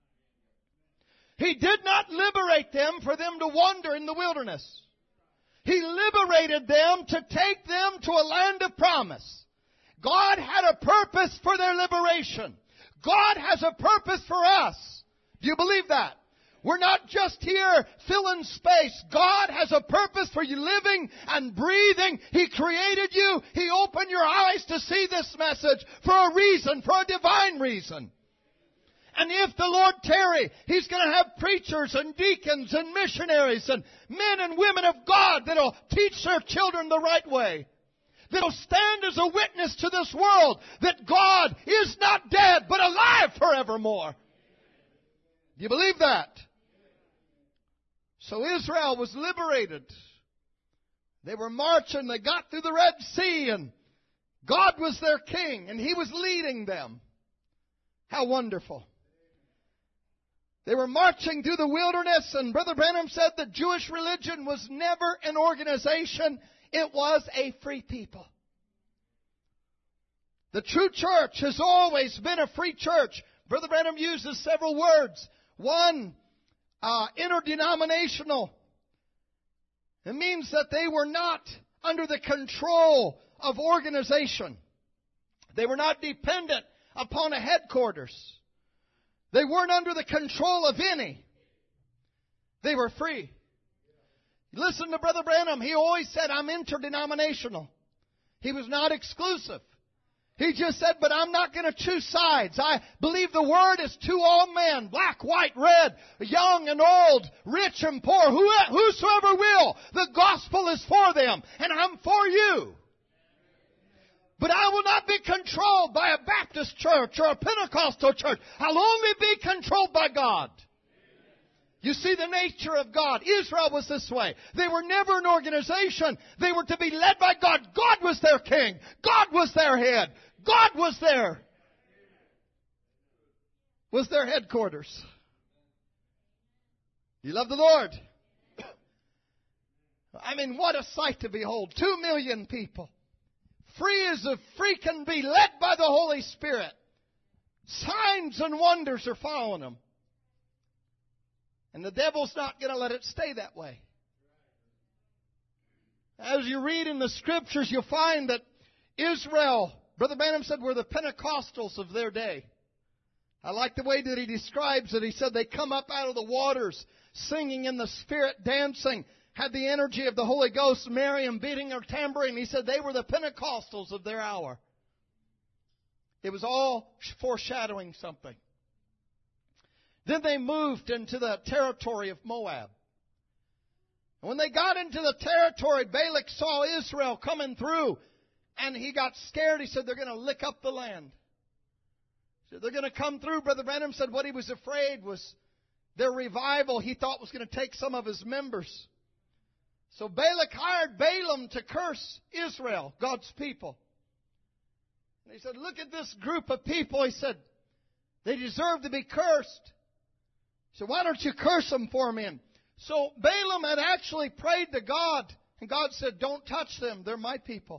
Speaker 5: He did not liberate them for them to wander in the wilderness. He liberated them to take them to a land of promise. God had a purpose for their liberation. God has a purpose for us. Do you believe that? We're not just here filling space. God has a purpose for you living and breathing. He created you. He opened your eyes to see this message for a reason, for a divine reason. And if the Lord tarry, He's going to have preachers and deacons and missionaries and men and women of God that'll teach their children the right way. That'll stand as a witness to this world that God is not dead but alive forevermore. Do you believe that? So Israel was liberated. They were marching. They got through the Red Sea and God was their king and He was leading them. How wonderful. They were marching through the wilderness, and Brother Branham said the Jewish religion was never an organization. It was a free people. The true church has always been a free church. Brother Branham uses several words. One, uh, interdenominational. It means that they were not under the control of organization. They were not dependent upon a headquarters. They weren't under the control of any. They were free. Listen to Brother Branham. He always said, I'm interdenominational. He was not exclusive. He just said, but I'm not going to choose sides. I believe the Word is to all men, black, white, red, young and old, rich and poor, whosoever will. The gospel is for them, and I'm for you. But I will not be controlled by a Baptist church or a Pentecostal church. I'll only be controlled by God. You see the nature of God. Israel was this way. They were never an organization. They were to be led by God. God was their king. God was their head. God was their, was their headquarters. You love the Lord? I mean, what a sight to behold. Two million people. Free as a free can be, led by the Holy Spirit. Signs and wonders are following them. And the devil's not going to let it stay that way. As you read in the Scriptures, you'll find that Israel, Brother Branham said, were the Pentecostals of their day. I like the way that he describes it. He said they come up out of the waters, singing in the Spirit, dancing, had the energy of the Holy Ghost, Miriam beating her tambourine. He said they were the Pentecostals of their hour. It was all foreshadowing something. Then they moved into the territory of Moab. And when they got into the territory, Balak saw Israel coming through, and he got scared. He said, they're going to lick up the land. So they're going to come through. Brother Branham said what he was afraid was their revival he thought was going to take some of his members. So Balak hired Balaam to curse Israel, God's people. And he said, look at this group of people. He said, they deserve to be cursed. He said, why don't you curse them for me? And so Balaam had actually prayed to God. And God said, don't touch them. They're my people.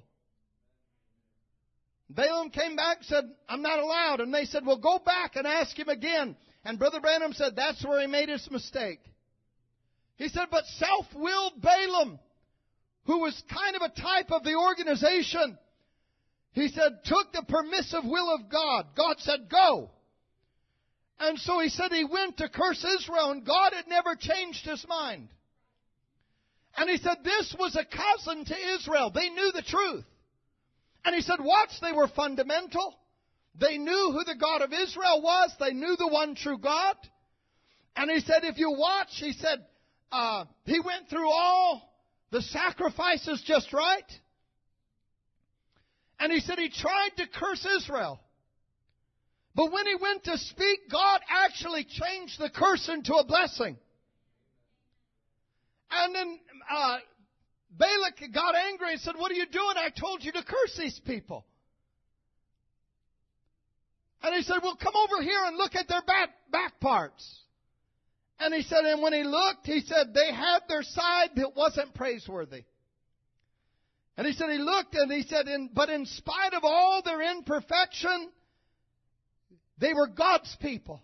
Speaker 5: Balaam came back and said, I'm not allowed. And they said, well, go back and ask him again. And Brother Branham said, that's where he made his mistake. He said, but self-willed Balaam, who was kind of a type of the organization, he said, took the permissive will of God. God said, go. And so he said he went to curse Israel, and God had never changed his mind. And he said this was a cousin to Israel. They knew the truth. And he said, watch, they were fundamental. They knew who the God of Israel was. They knew the one true God. And he said, if you watch, he said, uh, he went through all the sacrifices just right. And he said he tried to curse Israel. But when he went to speak, God actually changed the curse into a blessing. And then uh, Balak got angry and said, what are you doing? I told you to curse these people. And he said, well, come over here and look at their back, back parts. And he said, and when he looked, he said, they had their side that wasn't praiseworthy. And he said, he looked and he said, in, but in spite of all their imperfection, they were God's people.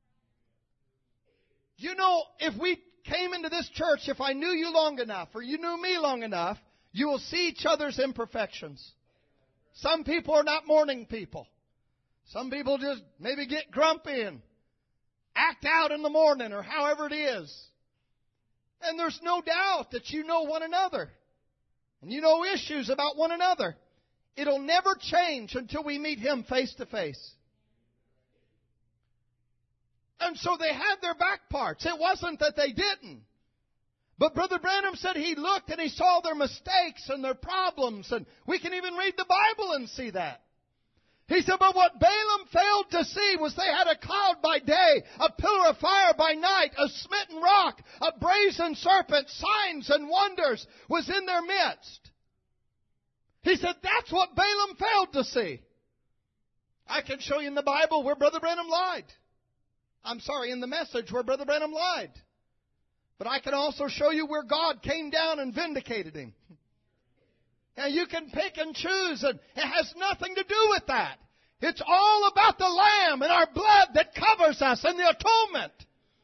Speaker 5: You know, if we came into this church, if I knew you long enough, or you knew me long enough, you will see each other's imperfections. Some people are not morning people. Some people just maybe get grumpy and act out in the morning or however it is. And there's no doubt that you know one another. And you know issues about one another. It'll never change until we meet Him face to face. And so they had their back parts. It wasn't that they didn't. But Brother Branham said he looked and he saw their mistakes and their problems. And we can even read the Bible and see that. He said, but what Balaam failed to see was they had a cloud by day, a pillar of fire by night, a smitten rock, a brazen serpent, signs and wonders was in their midst. He said, that's what Balaam failed to see. I can show you in the Bible where Brother Branham lied. I'm sorry, in the Message where Brother Branham lied. But I can also show you where God came down and vindicated him. And you can pick and choose, and it has nothing to do with that. It's all about the Lamb and our blood that covers us and the atonement.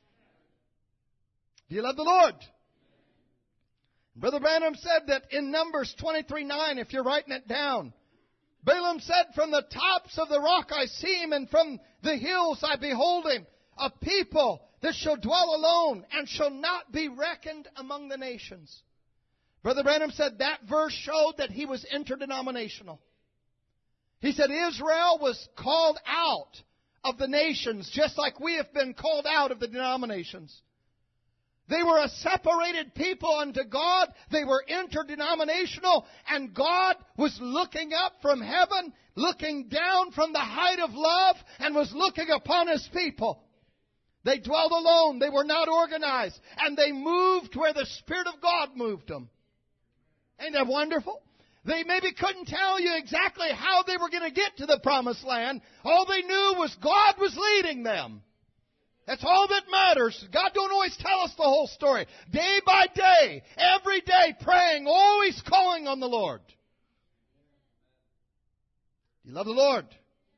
Speaker 5: Do you love the Lord? Brother Branham said that in Numbers twenty-three nine, if you're writing it down, Balaam said, from the tops of the rock I see him, and from the hills I behold him, a people that shall dwell alone and shall not be reckoned among the nations. Brother Branham said that verse showed that he was interdenominational. He said Israel was called out of the nations just like we have been called out of the denominations. They were a separated people unto God. They were interdenominational. And God was looking up from heaven, looking down from the height of love, and was looking upon His people. They dwelled alone. They were not organized. And they moved where the Spirit of God moved them. Ain't that wonderful? They maybe couldn't tell you exactly how they were going to get to the promised land. All they knew was God was leading them. That's all that matters. God don't always tell us the whole story. Day by day, every day praying, always calling on the Lord. You love the Lord.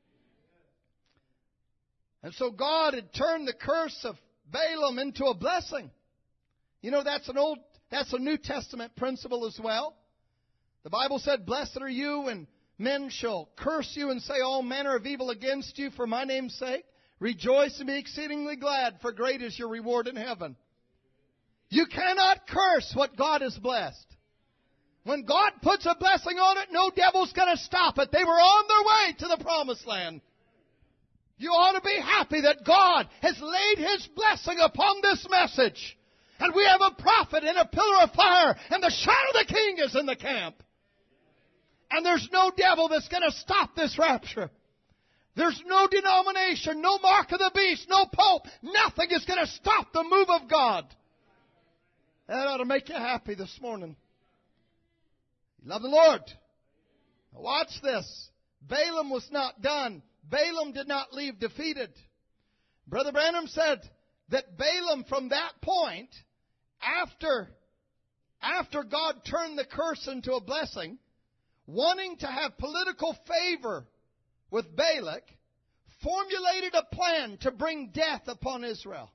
Speaker 5: And so God had turned the curse of Balaam into a blessing. You know, that's an old, that's a New Testament principle as well. The Bible said, blessed are you, and men shall curse you and say all manner of evil against you for my name's sake. Rejoice and be exceedingly glad, for great is your reward in heaven. You cannot curse what God has blessed. When God puts a blessing on it, no devil's going to stop it. They were on their way to the promised land. You ought to be happy that God has laid His blessing upon this message. And we have a prophet and a pillar of fire, and the shadow of the King is in the camp. And there's no devil that's going to stop this rapture. There's no denomination, no mark of the beast, no pope. Nothing is going to stop the move of God. That ought to make you happy this morning. You love the Lord. Now watch this. Balaam was not done. Balaam did not leave defeated. Brother Branham said that Balaam from that point, after, after God turned the curse into a blessing, wanting to have political favor with Balak, formulated a plan to bring death upon Israel.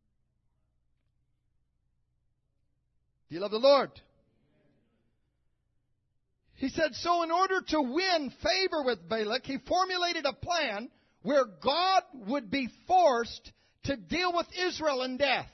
Speaker 5: Do you love the Lord? He said, so in order to win favor with Balak, he formulated a plan where God would be forced to deal with Israel in death.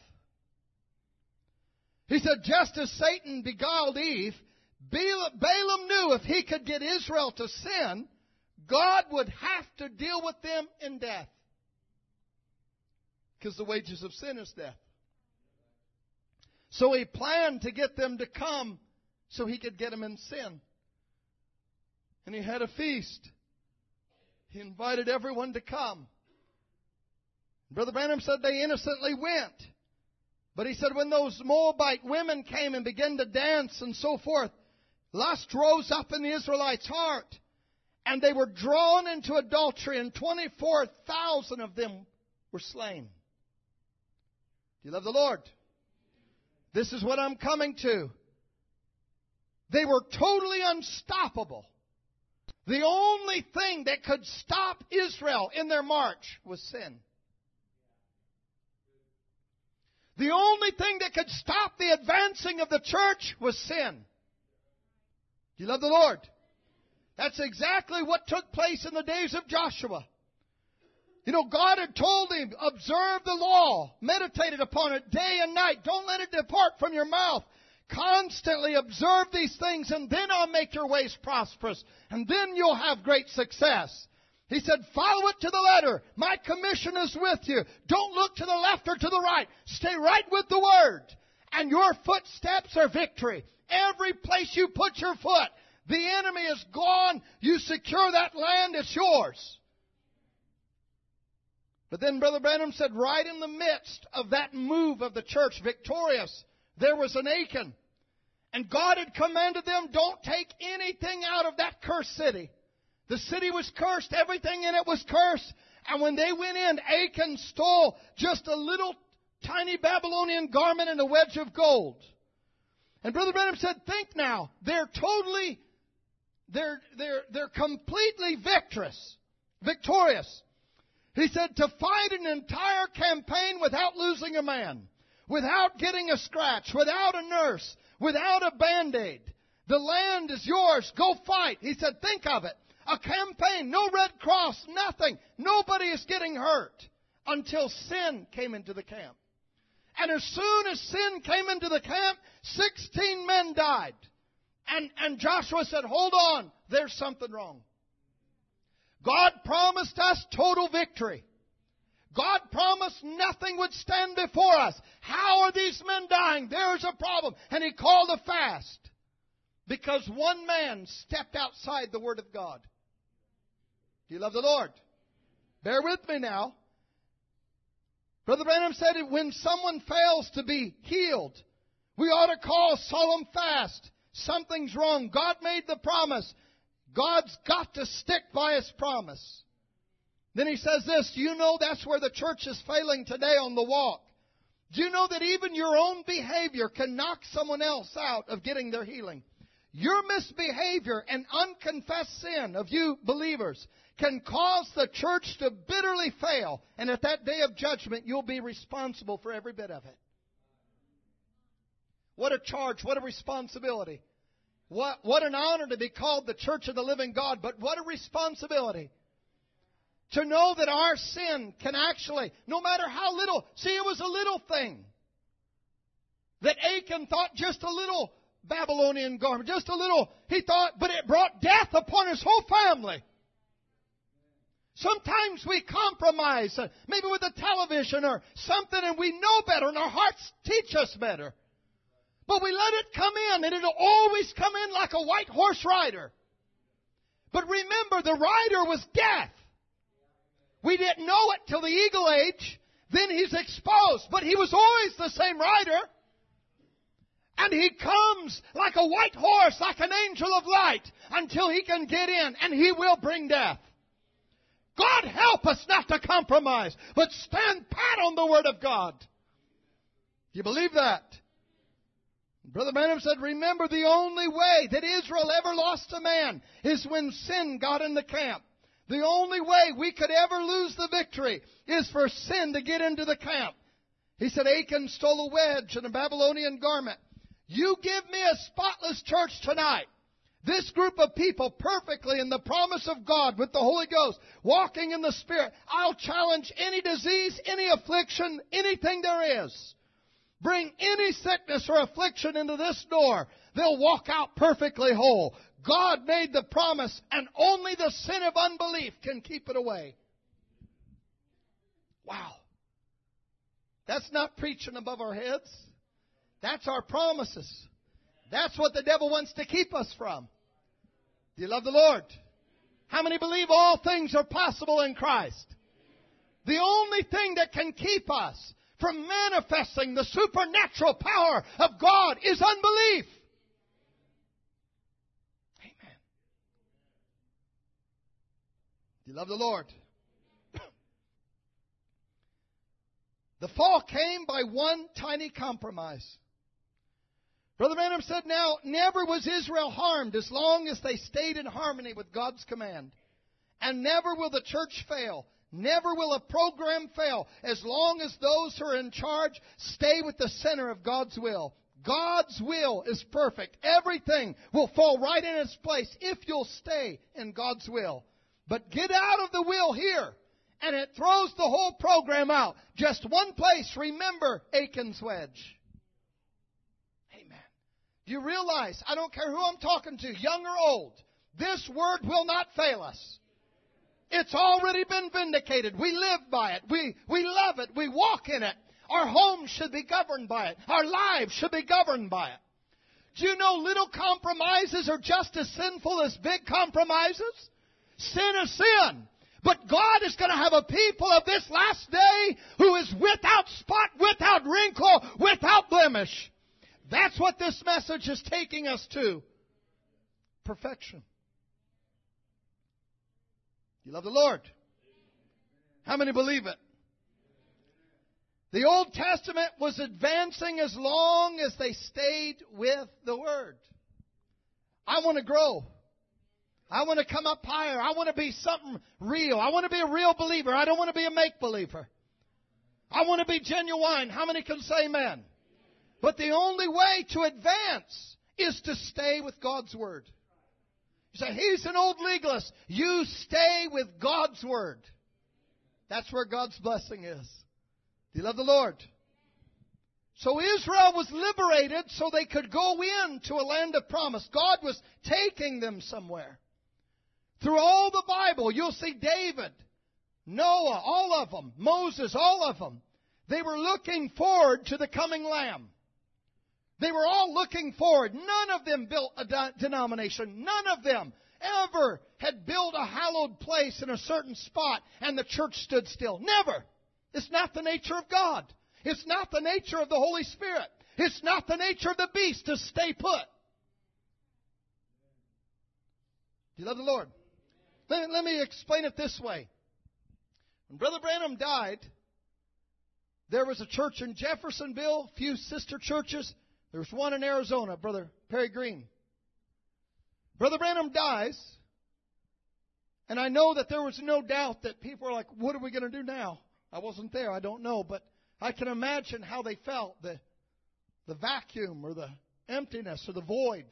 Speaker 5: He said, just as Satan beguiled Eve, Balaam knew if he could get Israel to sin, God would have to deal with them in death. Because the wages of sin is death. So he planned to get them to come so he could get them in sin. And he had a feast. He invited everyone to come. Brother Branham said they innocently went. But he said when those Moabite women came and began to dance and so forth, lust rose up in the Israelites' heart. And they were drawn into adultery, and twenty-four thousand of them were slain. Do you love the Lord? This is what I'm coming to. They were totally unstoppable. The only thing that could stop Israel in their march was sin. The only thing that could stop the advancing of the church was sin. Do you love the Lord? That's exactly what took place in the days of Joshua. You know, God had told him, observe the law, meditated upon it day and night. Don't let it depart from your mouth. Constantly observe these things, and then I'll make your ways prosperous. And then you'll have great success. He said, follow it to the letter. My commission is with you. Don't look to the left or to the right. Stay right with the Word. And your footsteps are victory. Every place you put your foot, the enemy is gone. You secure that land, it's yours. But then Brother Branham said, right in the midst of that move of the church, victorious, there was an Achan. And God had commanded them, don't take anything out of that cursed city. The city was cursed. Everything in it was cursed. And when they went in, Achan stole just a little tiny Babylonian garment and a wedge of gold. And Brother Branham said, think now, they're totally, they're, they're, they're completely victorious. Victorious. He said, to fight an entire campaign without losing a man, without getting a scratch, without a nurse, without a Band-Aid. The land is yours. Go fight. He said, think of it. A campaign, no Red Cross, nothing. Nobody is getting hurt until sin came into the camp. And as soon as sin came into the camp, sixteen men died. And, and Joshua said, hold on, there's something wrong. God promised us total victory. God promised nothing would stand before us. How are these men dying? There's a problem. And He called a fast. Because one man stepped outside the Word of God. Do you love the Lord? Bear with me now. Brother Branham said when someone fails to be healed, we ought to call a solemn fast. Something's wrong. God made the promise. God's got to stick by His promise. Then he says this, do you know that's where the church is failing today on the walk? Do you know that even your own behavior can knock someone else out of getting their healing? Your misbehavior and unconfessed sin of you believers can cause the church to bitterly fail. And at that day of judgment, you'll be responsible for every bit of it. What a charge, what a responsibility. What, what an honor to be called the Church of the Living God, but what a responsibility. To know that our sin can actually, no matter how little, see, it was a little thing. That Achan thought just a little Babylonian garment. Just a little, he thought, but it brought death upon his whole family. Sometimes we compromise, uh, maybe with a television or something, and we know better, and our hearts teach us better. But we let it come in, and it'll always come in like a white horse rider. But remember, the rider was death. We didn't know it till the eagle age. Then he's exposed. But he was always the same rider. And he comes like a white horse, like an angel of light, until he can get in, and he will bring death. God help us not to compromise, but stand pat on the Word of God. Do you believe that? Brother Branham said, remember, the only way that Israel ever lost a man is when sin got in the camp. The only way we could ever lose the victory is for sin to get into the camp. He said, Achan stole a wedge and a Babylonian garment. You give me a spotless church tonight. This group of people perfectly in the promise of God with the Holy Ghost, walking in the Spirit. I'll challenge any disease, any affliction, anything there is. Bring any sickness or affliction into this door. They'll walk out perfectly whole. God made the promise, and only the sin of unbelief can keep it away. Wow. That's not preaching above our heads. That's our promises. That's what the devil wants to keep us from. Do you love the Lord? How many believe all things are possible in Christ? The only thing that can keep us from manifesting the supernatural power of God is unbelief. Amen. Do you love the Lord? The fall came by one tiny compromise. Brother Branham said, now, never was Israel harmed as long as they stayed in harmony with God's command. And never will the church fail. Never will a program fail as long as those who are in charge stay with the center of God's will. God's will is perfect. Everything will fall right in its place if you'll stay in God's will. But get out of the will here, and it throws the whole program out. Just one place, remember Achan's wedge. Amen. Do you realize, I don't care who I'm talking to, young or old, this word will not fail us. It's already been vindicated. We live by it. We, we love it. We walk in it. Our homes should be governed by it. Our lives should be governed by it. Do you know little compromises are just as sinful as big compromises? Sin is sin. But God is going to have a people of this last day who is without spot, without wrinkle, without blemish. That's what this message is taking us to. Perfection. You love the Lord? How many believe it? The Old Testament was advancing as long as they stayed with the Word. I want to grow. I want to come up higher. I want to be something real. I want to be a real believer. I don't want to be a make-believer. I want to be genuine. How many can say amen? But the only way to advance is to stay with God's Word. You say, he's an old legalist. You stay with God's Word. That's where God's blessing is. Do you love the Lord? So Israel was liberated so they could go into a land of promise. God was taking them somewhere. Through all the Bible, you'll see David, Noah, all of them, Moses, all of them. They were looking forward to the coming Lamb. They were all looking forward. None of them built a de- denomination. None of them ever had built a hallowed place in a certain spot and the church stood still. Never. It's not the nature of God. It's not the nature of the Holy Spirit. It's not the nature of the beast to stay put. Do you love the Lord? Let, let me explain it this way. When Brother Branham died, there was a church in Jeffersonville, a few sister churches. There was one in Arizona, Brother Perry Green. Brother Branham dies, and I know that there was no doubt that people were like, what are we going to do now? I wasn't there, I don't know, but I can imagine how they felt, the, the vacuum or the emptiness or the void.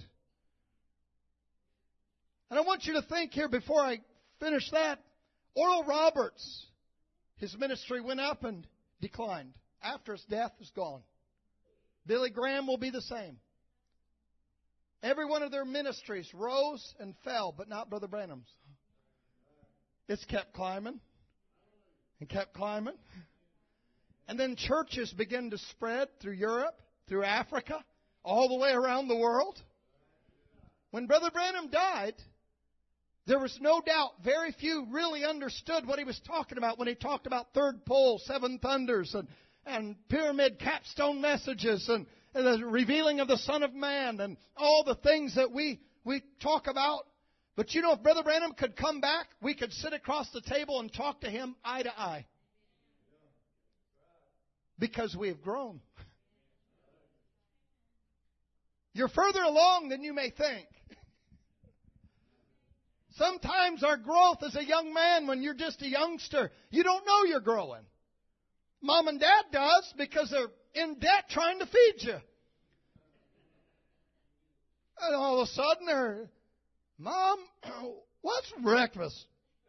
Speaker 5: And I want you to think here before I finish that, Oral Roberts, his ministry went up and declined. After his death is gone. Billy Graham will be the same. Every one of their ministries rose and fell, but not Brother Branham's. It's kept climbing and kept climbing. And then churches began to spread through Europe, through Africa, all the way around the world. When Brother Branham died, there was no doubt very few really understood what he was talking about when he talked about third pole, seven thunders, and, and pyramid capstone messages, and, and the revealing of the Son of Man, and all the things that we, we talk about. But you know, if Brother Branham could come back, we could sit across the table and talk to him eye to eye. Because we have grown. You're further along than you may think. Sometimes our growth as a young man, when you're just a youngster, you don't know you're growing. Mom and Dad does because they're in debt trying to feed you. And all of a sudden they're, Mom, what's breakfast?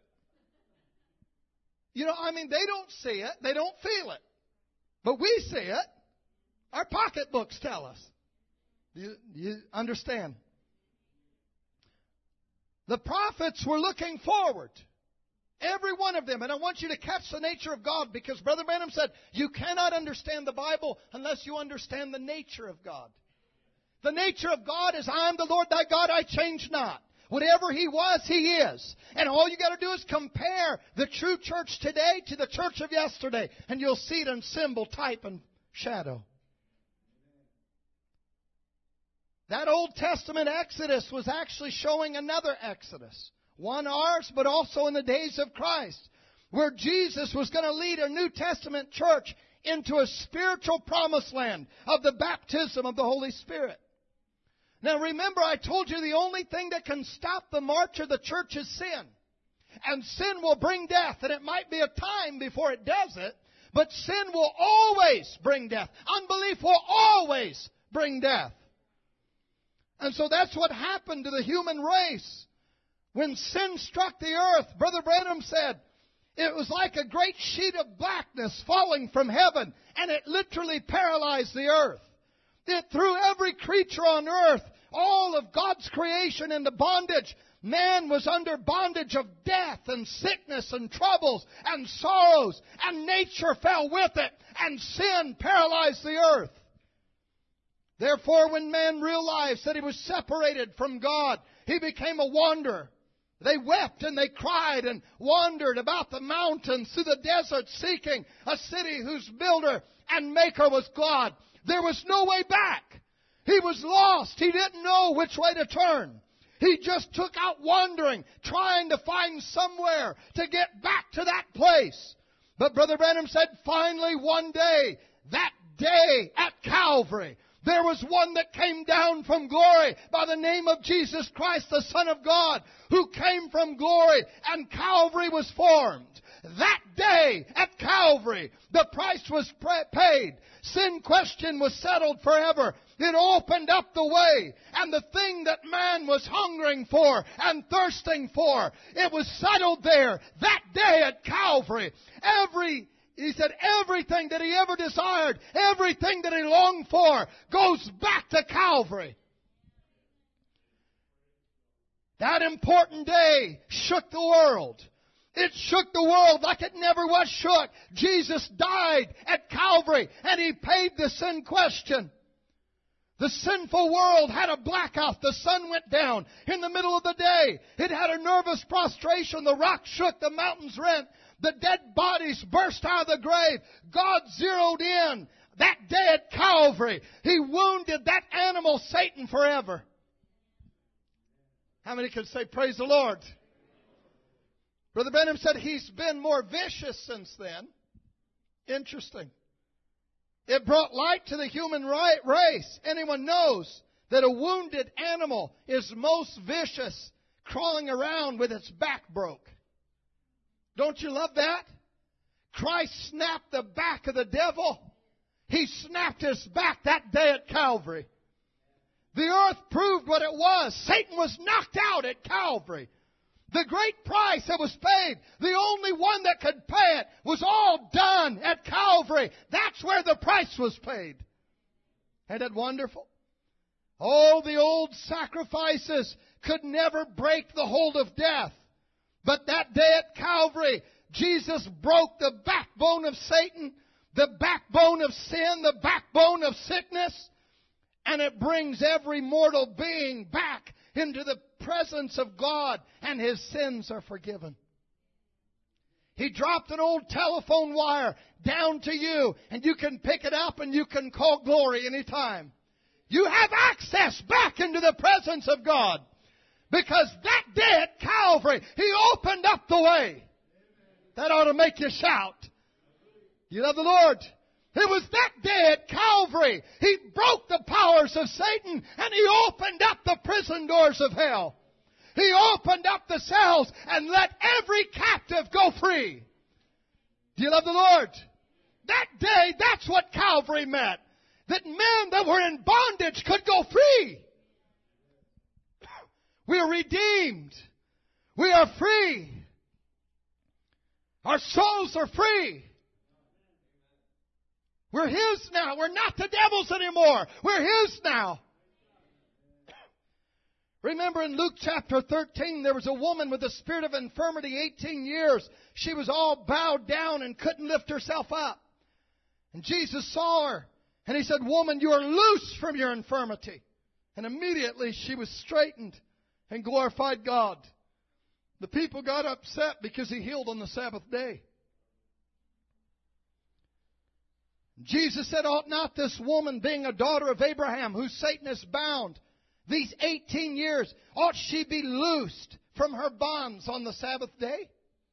Speaker 5: You know, I mean, they don't see it. They don't feel it. But we see it. Our pocketbooks tell us. Do you, do you understand? The prophets were looking forward. Every one of them. And I want you to catch the nature of God, because Brother Branham said, you cannot understand the Bible unless you understand the nature of God. The nature of God is, I am the Lord thy God, I change not. Whatever He was, He is. And all you got to do is compare the true church today to the church of yesterday. And you'll see it in symbol, type, and shadow. That Old Testament Exodus was actually showing another Exodus. One ours, but also in the days of Christ, where Jesus was going to lead a New Testament church into a spiritual promised land of the baptism of the Holy Spirit. Now remember, I told you the only thing that can stop the march of the church is sin. And sin will bring death. And it might be a time before it does it, but sin will always bring death. Unbelief will always bring death. And so that's what happened to the human race. When sin struck the earth, Brother Branham said, it was like a great sheet of blackness falling from heaven, and it literally paralyzed the earth. It threw every creature on earth, all of God's creation, into bondage. Man was under bondage of death and sickness and troubles and sorrows, and nature fell with it, and sin paralyzed the earth. Therefore, when man realized that he was separated from God, he became a wanderer. They wept and they cried and wandered about the mountains through the desert, seeking a city whose builder and maker was God. There was no way back. He was lost. He didn't know which way to turn. He just took out wandering, trying to find somewhere to get back to that place. But Brother Branham said, finally one day, that day at Calvary, there was one that came down from glory by the name of Jesus Christ, the Son of God, who came from glory, and Calvary was formed. That day at Calvary, the price was paid. Sin question was settled forever. It opened up the way. And the thing that man was hungering for and thirsting for, it was settled there that day at Calvary. Every He said everything that he ever desired, everything that he longed for, goes back to Calvary. That important day shook the world. It shook the world like it never was shook. Jesus died at Calvary, and He paid the sin question. The sinful world had a blackout. The sun went down in the middle of the day. It had a nervous prostration. The rocks shook. The mountains rent. The dead bodies burst out of the grave. God zeroed in that day at Calvary. He wounded that animal, Satan, forever. How many can say, praise the Lord? Brother Branham said he's been more vicious since then. Interesting. It brought light to the human race. Anyone knows that a wounded animal is most vicious, crawling around with its back broke. Don't you love that? Christ snapped the back of the devil. He snapped his back that day at Calvary. The earth proved what it was. Satan was knocked out at Calvary. The great price that was paid, the only one that could pay it, was all done at Calvary. That's where the price was paid. Ain't that wonderful? Oh, the old sacrifices could never break the hold of death. But that day at Calvary, Jesus broke the backbone of Satan, the backbone of sin, the backbone of sickness, and it brings every mortal being back into the presence of God, and his sins are forgiven. He dropped an old telephone wire down to you, and you can pick it up and you can call glory anytime. You have access back into the presence of God. Because that day at Calvary, He opened up the way. That ought to make you shout. You love the Lord. It was that day at Calvary. He broke the powers of Satan and He opened up the prison doors of hell. He opened up the cells and let every captive go free. Do you love the Lord? That day, that's what Calvary meant. That men that were in bondage could go free. We are redeemed. We are free. Our souls are free. We're His now. We're not the devil's anymore. We're His now. Remember in Luke chapter thirteen, there was a woman with a spirit of infirmity eighteen years. She was all bowed down and couldn't lift herself up. And Jesus saw her. And He said, "Woman, you are loose from your infirmity." And immediately she was straightened and glorified God. The people got upset because He healed on the Sabbath day. Jesus said, "Ought not this woman, being a daughter of Abraham, whom Satan has bound these eighteen years, ought she be loosed from her bonds on the Sabbath day?"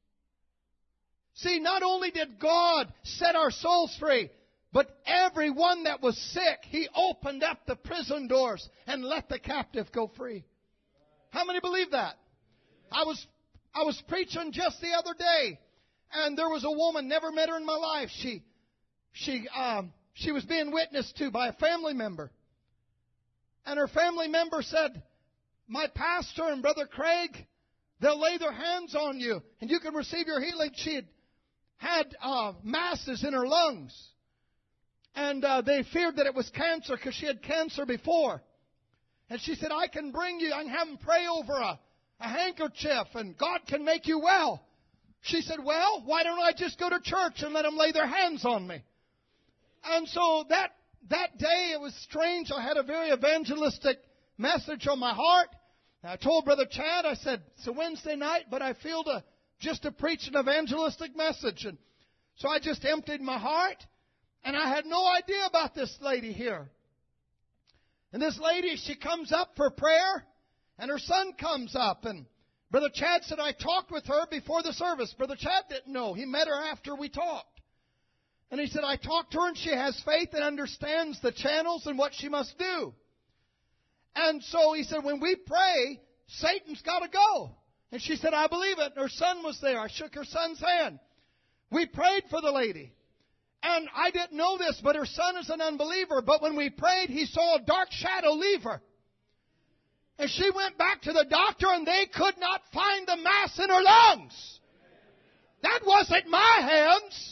Speaker 5: See, not only did God set our souls free, but everyone that was sick, He opened up the prison doors and let the captive go free. How many believe that? I was I was preaching just the other day, and there was a woman, never met her in my life. She she um, she was being witnessed to by a family member. And her family member said, "My pastor and Brother Craig, they'll lay their hands on you, and you can receive your healing." She had had uh, masses in her lungs. And uh, they feared that it was cancer because she had cancer before. And she said, "I can bring you, I can have them pray over a, a handkerchief and God can make you well." She said, "Well, why don't I just go to church and let them lay their hands on me?" And so that that day it was strange. I had a very evangelistic message on my heart. And I told Brother Chad, I said, "It's a Wednesday night, but I feel to just to preach an evangelistic message." And so I just emptied my heart. And I had no idea about this lady here. And this lady, she comes up for prayer, and her son comes up. And Brother Chad said, "I talked with her before the service." Brother Chad didn't know. He met her after we talked. And he said, "I talked to her, and she has faith and understands the channels and what she must do." And so he said, "When we pray, Satan's got to go." And she said, "I believe it." And her son was there. I shook her son's hand. We prayed for the lady. And I didn't know this, but her son is an unbeliever. But when we prayed, he saw a dark shadow leave her. And she went back to the doctor, and they could not find the mass in her lungs. That wasn't my hands.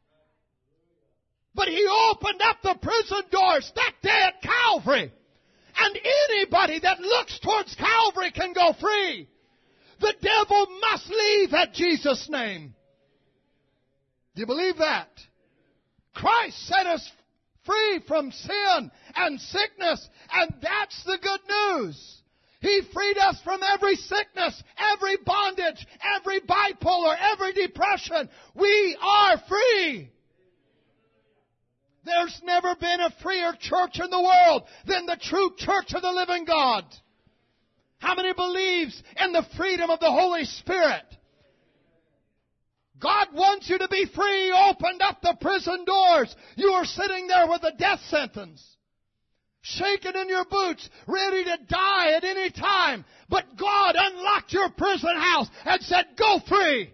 Speaker 5: But He opened up the prison doors that day at Calvary. And anybody that looks towards Calvary can go free. The devil must leave at Jesus' name. Do you believe that? Christ set us free from sin and sickness, and that's the good news. He freed us from every sickness, every bondage, every bipolar, every depression. We are free. There's never been a freer church in the world than the true church of the living God. How many believes in the freedom of the Holy Spirit? God wants you to be free. He opened up the prison doors. You are sitting there with a death sentence, shaking in your boots, ready to die at any time. But God unlocked your prison house and said, "Go free."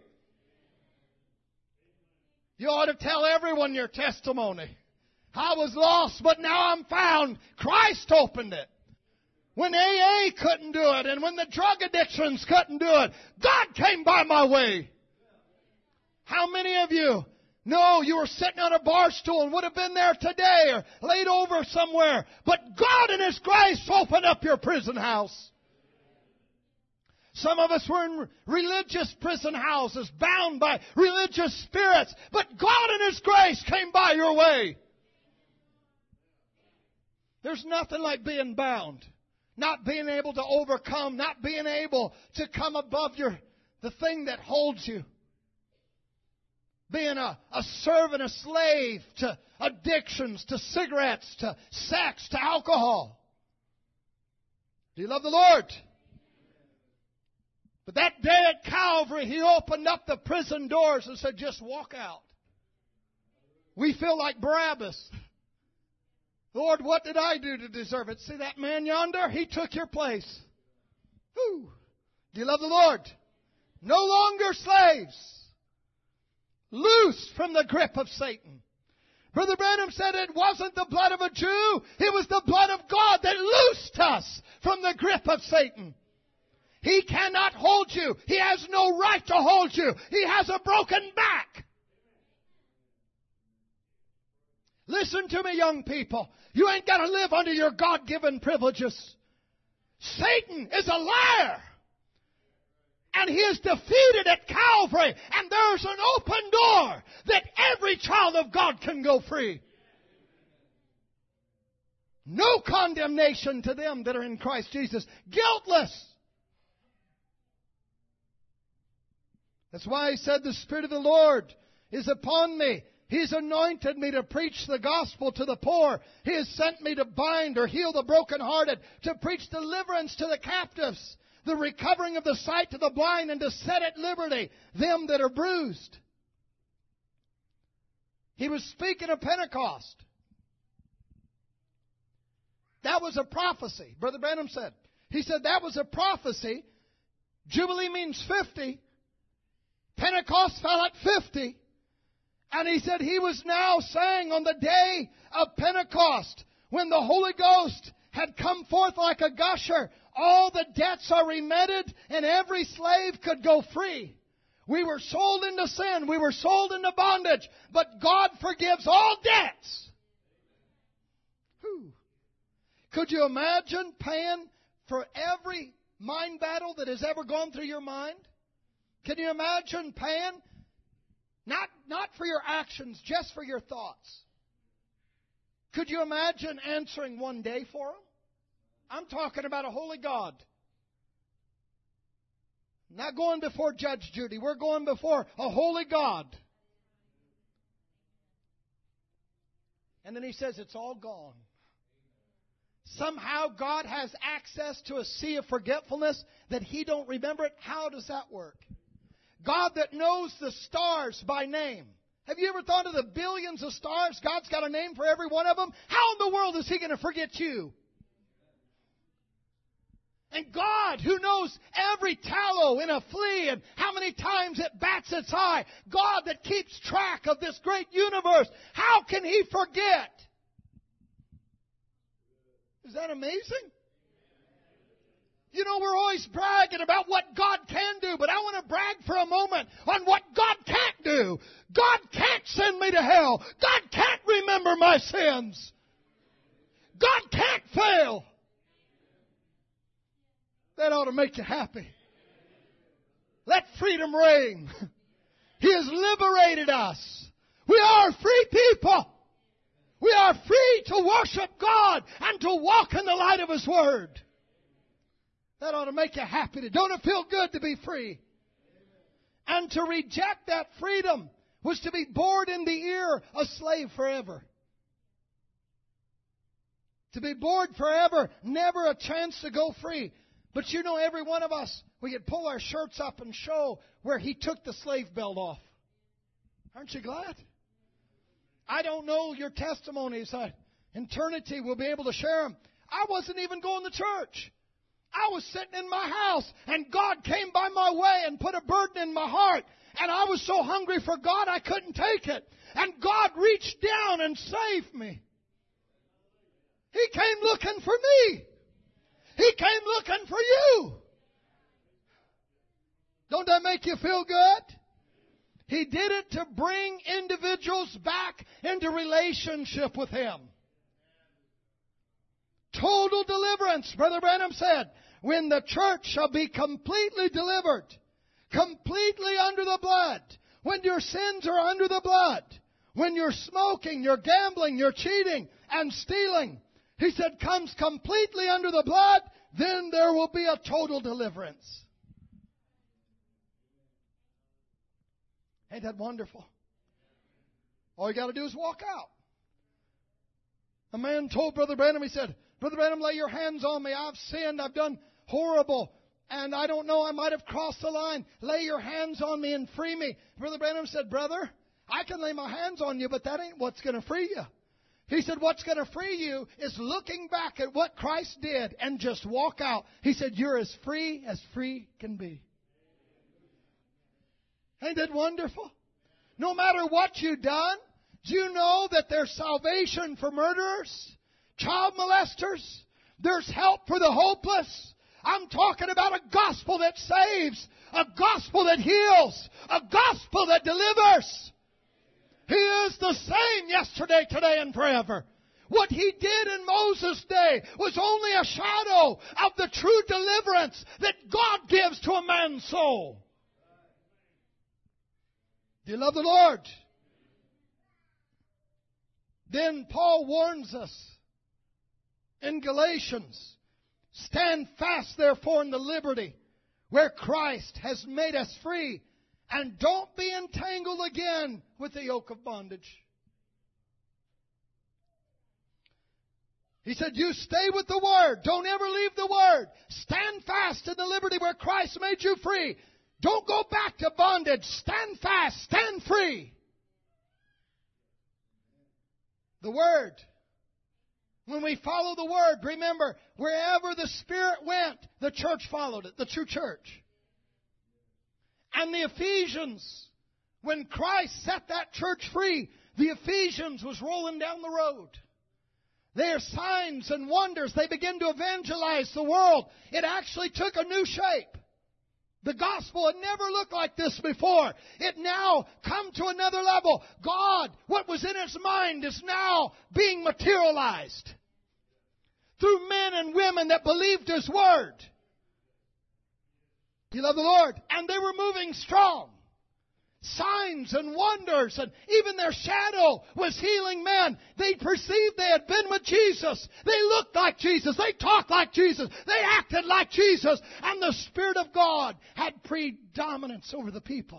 Speaker 5: You ought to tell everyone your testimony. I was lost, but now I'm found. Christ opened it. When A A couldn't do it, and when the drug addictions couldn't do it, God came by my way. How many of you No, you were sitting on a bar stool and would have been there today or laid over somewhere. But God in His grace opened up your prison house. Some of us were in religious prison houses, bound by religious spirits. But God in His grace came by your way. There's nothing like being bound. Not being able to overcome. Not being able to come above your the thing that holds you. Being a, a servant, a slave to addictions, to cigarettes, to sex, to alcohol. Do you love the Lord? But that day at Calvary, He opened up the prison doors and said, just walk out. We feel like Barabbas. Lord, what did I do to deserve it? See that man yonder? He took your place. Whew. Do you love the Lord? No longer slaves. Loose from the grip of Satan. Brother Branham said it wasn't the blood of a Jew. It was the blood of God that loosed us from the grip of Satan. He cannot hold you. He has no right to hold you. He has a broken back. Listen to me, young people. You ain't got to live under your God-given privileges. Satan is a liar. And he is defeated at Calvary. And there's an open door that every child of God can go free. No condemnation to them that are in Christ Jesus. Guiltless. That's why He said, the Spirit of the Lord is upon me. He's anointed me to preach the gospel to the poor. He has sent me to bind or heal the brokenhearted, to preach deliverance to the captives, the recovering of the sight to the blind, and to set at liberty them that are bruised. He was speaking of Pentecost. That was a prophecy. Brother Branham said. He said that was a prophecy. Jubilee means fifty. Pentecost fell at fifty. And he said he was now saying on the day of Pentecost, when the Holy Ghost had come forth like a gusher, all the debts are remitted and every slave could go free. We were sold into sin. We were sold into bondage. But God forgives all debts. Whew. Could you imagine paying for every mind battle that has ever gone through your mind? Can you imagine paying? Not, not for your actions, just for your thoughts. Could you imagine answering one day for them? I'm talking about a holy God. Not going before Judge Judy. We're going before a holy God. And then He says it's all gone. Somehow God has access to a sea of forgetfulness that He don't remember it. How does that work? God that knows the stars by name. Have you ever thought of the billions of stars? God's got a name for every one of them. How in the world is He going to forget you? And God, who knows every tallow in a flea and how many times it bats its eye. God that keeps track of this great universe. How can He forget? Is that amazing? You know, we're always bragging about what God can do, but I want to brag for a moment on what God can't do. God can't send me to hell. God can't remember my sins. God can't fail. That ought to make you happy. Let freedom reign. He has liberated us. We are free people. We are free to worship God and to walk in the light of His Word. That ought to make you happy. Don't it feel good to be free? And to reject that freedom was to be bored in the ear a slave forever. To be bored forever, never a chance to go free. But you know, every one of us, we could pull our shirts up and show where He took the slave belt off. Aren't you glad? I don't know your testimonies. Uh, eternity will be able to share them. I wasn't even going to church. I was sitting in my house, and God came by my way and put a burden in my heart. And I was so hungry for God, I couldn't take it. And God reached down and saved me. He came looking for me. He came looking for you. Don't that make you feel good? He did it to bring individuals back into relationship with Him. Total deliverance, Brother Branham said, when the church shall be completely delivered, completely under the blood, when your sins are under the blood, when you're smoking, you're gambling, you're cheating and stealing, He said, comes completely under the blood, then there will be a total deliverance. Ain't that wonderful? All you got to do is walk out. A man told Brother Branham, he said, Brother Branham, lay your hands on me. I've sinned. I've done horrible. And I don't know, I might have crossed the line. Lay your hands on me and free me. Brother Branham said, Brother, I can lay my hands on you, but that ain't what's going to free you. He said, what's going to free you is looking back at what Christ did and just walk out. He said, you're as free as free can be. Ain't that wonderful? No matter what you've done, do you know that there's salvation for murderers, child molesters? There's help for the hopeless. I'm talking about a gospel that saves, a gospel that heals, a gospel that delivers. He is the same yesterday, today, and forever. What He did in Moses' day was only a shadow of the true deliverance that God gives to a man's soul. Do you love the Lord? Then Paul warns us in Galatians, stand fast therefore in the liberty where Christ has made us free, and don't be entangled again with the yoke of bondage. He said, you stay with the Word. Don't ever leave the Word. Stand fast in the liberty where Christ made you free. Don't go back to bondage. Stand fast. Stand free. The Word. When we follow the Word, remember, wherever the Spirit went, the church followed it, the true church. And the Ephesians, when Christ set that church free, the Ephesians was rolling down the road. Their signs and wonders, they began to evangelize the world. It actually took a new shape. The gospel had never looked like this before. It now come to another level. God, what was in His mind is now being materialized through men and women that believed His Word. You love the Lord? And they were moving strong. Signs and wonders, and even their shadow was healing men. They perceived they had been with Jesus. They looked like Jesus. They talked like Jesus. They acted like Jesus. And the Spirit of God had predominance over the people.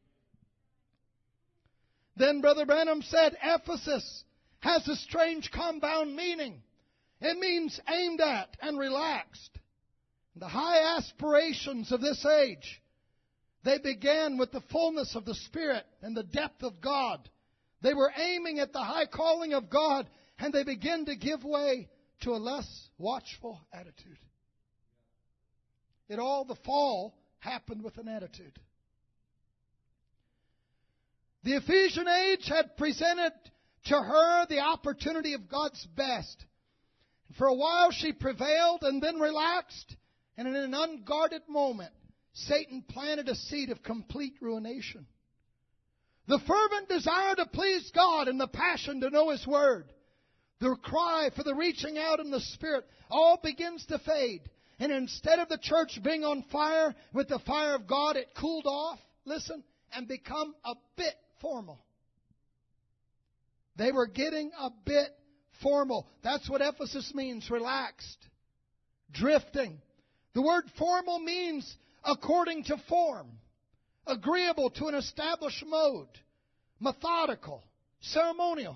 Speaker 5: Then Brother Branham said, Ephesus has a strange compound meaning. It means aimed at and relaxed. The high aspirations of this age, they began with the fullness of the Spirit and the depth of God. They were aiming at the high calling of God, and they began to give way to a less watchful attitude. It all, the fall, happened with an attitude. The Ephesian age had presented to her the opportunity of God's best. For a while she prevailed and then relaxed, and in an unguarded moment, Satan planted a seed of complete ruination. The fervent desire to please God and the passion to know His Word, the cry for the reaching out in the Spirit, all begins to fade. And instead of the church being on fire with the fire of God, it cooled off, listen, and become a bit formal. They were getting a bit formal. That's what Ephesus means, relaxed, drifting. The word formal means according to form, agreeable to an established mode, methodical, ceremonial.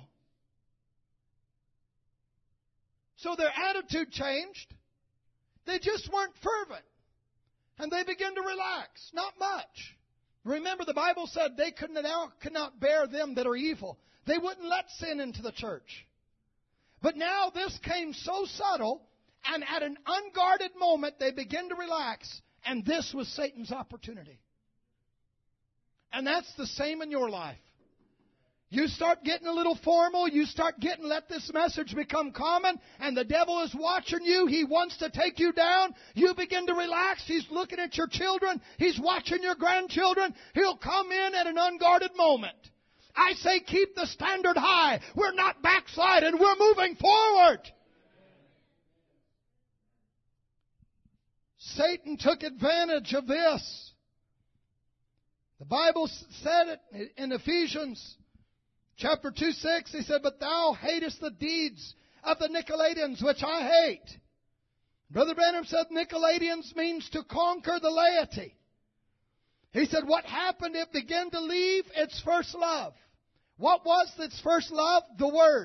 Speaker 5: So their attitude changed. They just weren't fervent. And they began to relax. Not much. Remember, the Bible said they could now cannot bear them that are evil. They wouldn't let sin into the church. But now this came so subtle, and at an unguarded moment, they began to relax. And this was Satan's opportunity. And that's the same in your life. You start getting a little formal. You start getting, let this message become common. And the devil is watching you. He wants to take you down. You begin to relax. He's looking at your children. He's watching your grandchildren. He'll come in at an unguarded moment. I say keep the standard high. We're not backsliding. We're moving forward. Satan took advantage of this. The Bible said it in Ephesians chapter two six. He said, but thou hatest the deeds of the Nicolaitans, which I hate. Brother Branham said Nicolaitans means to conquer the laity. He said what happened? It began to leave its first love. What was its first love? The Word.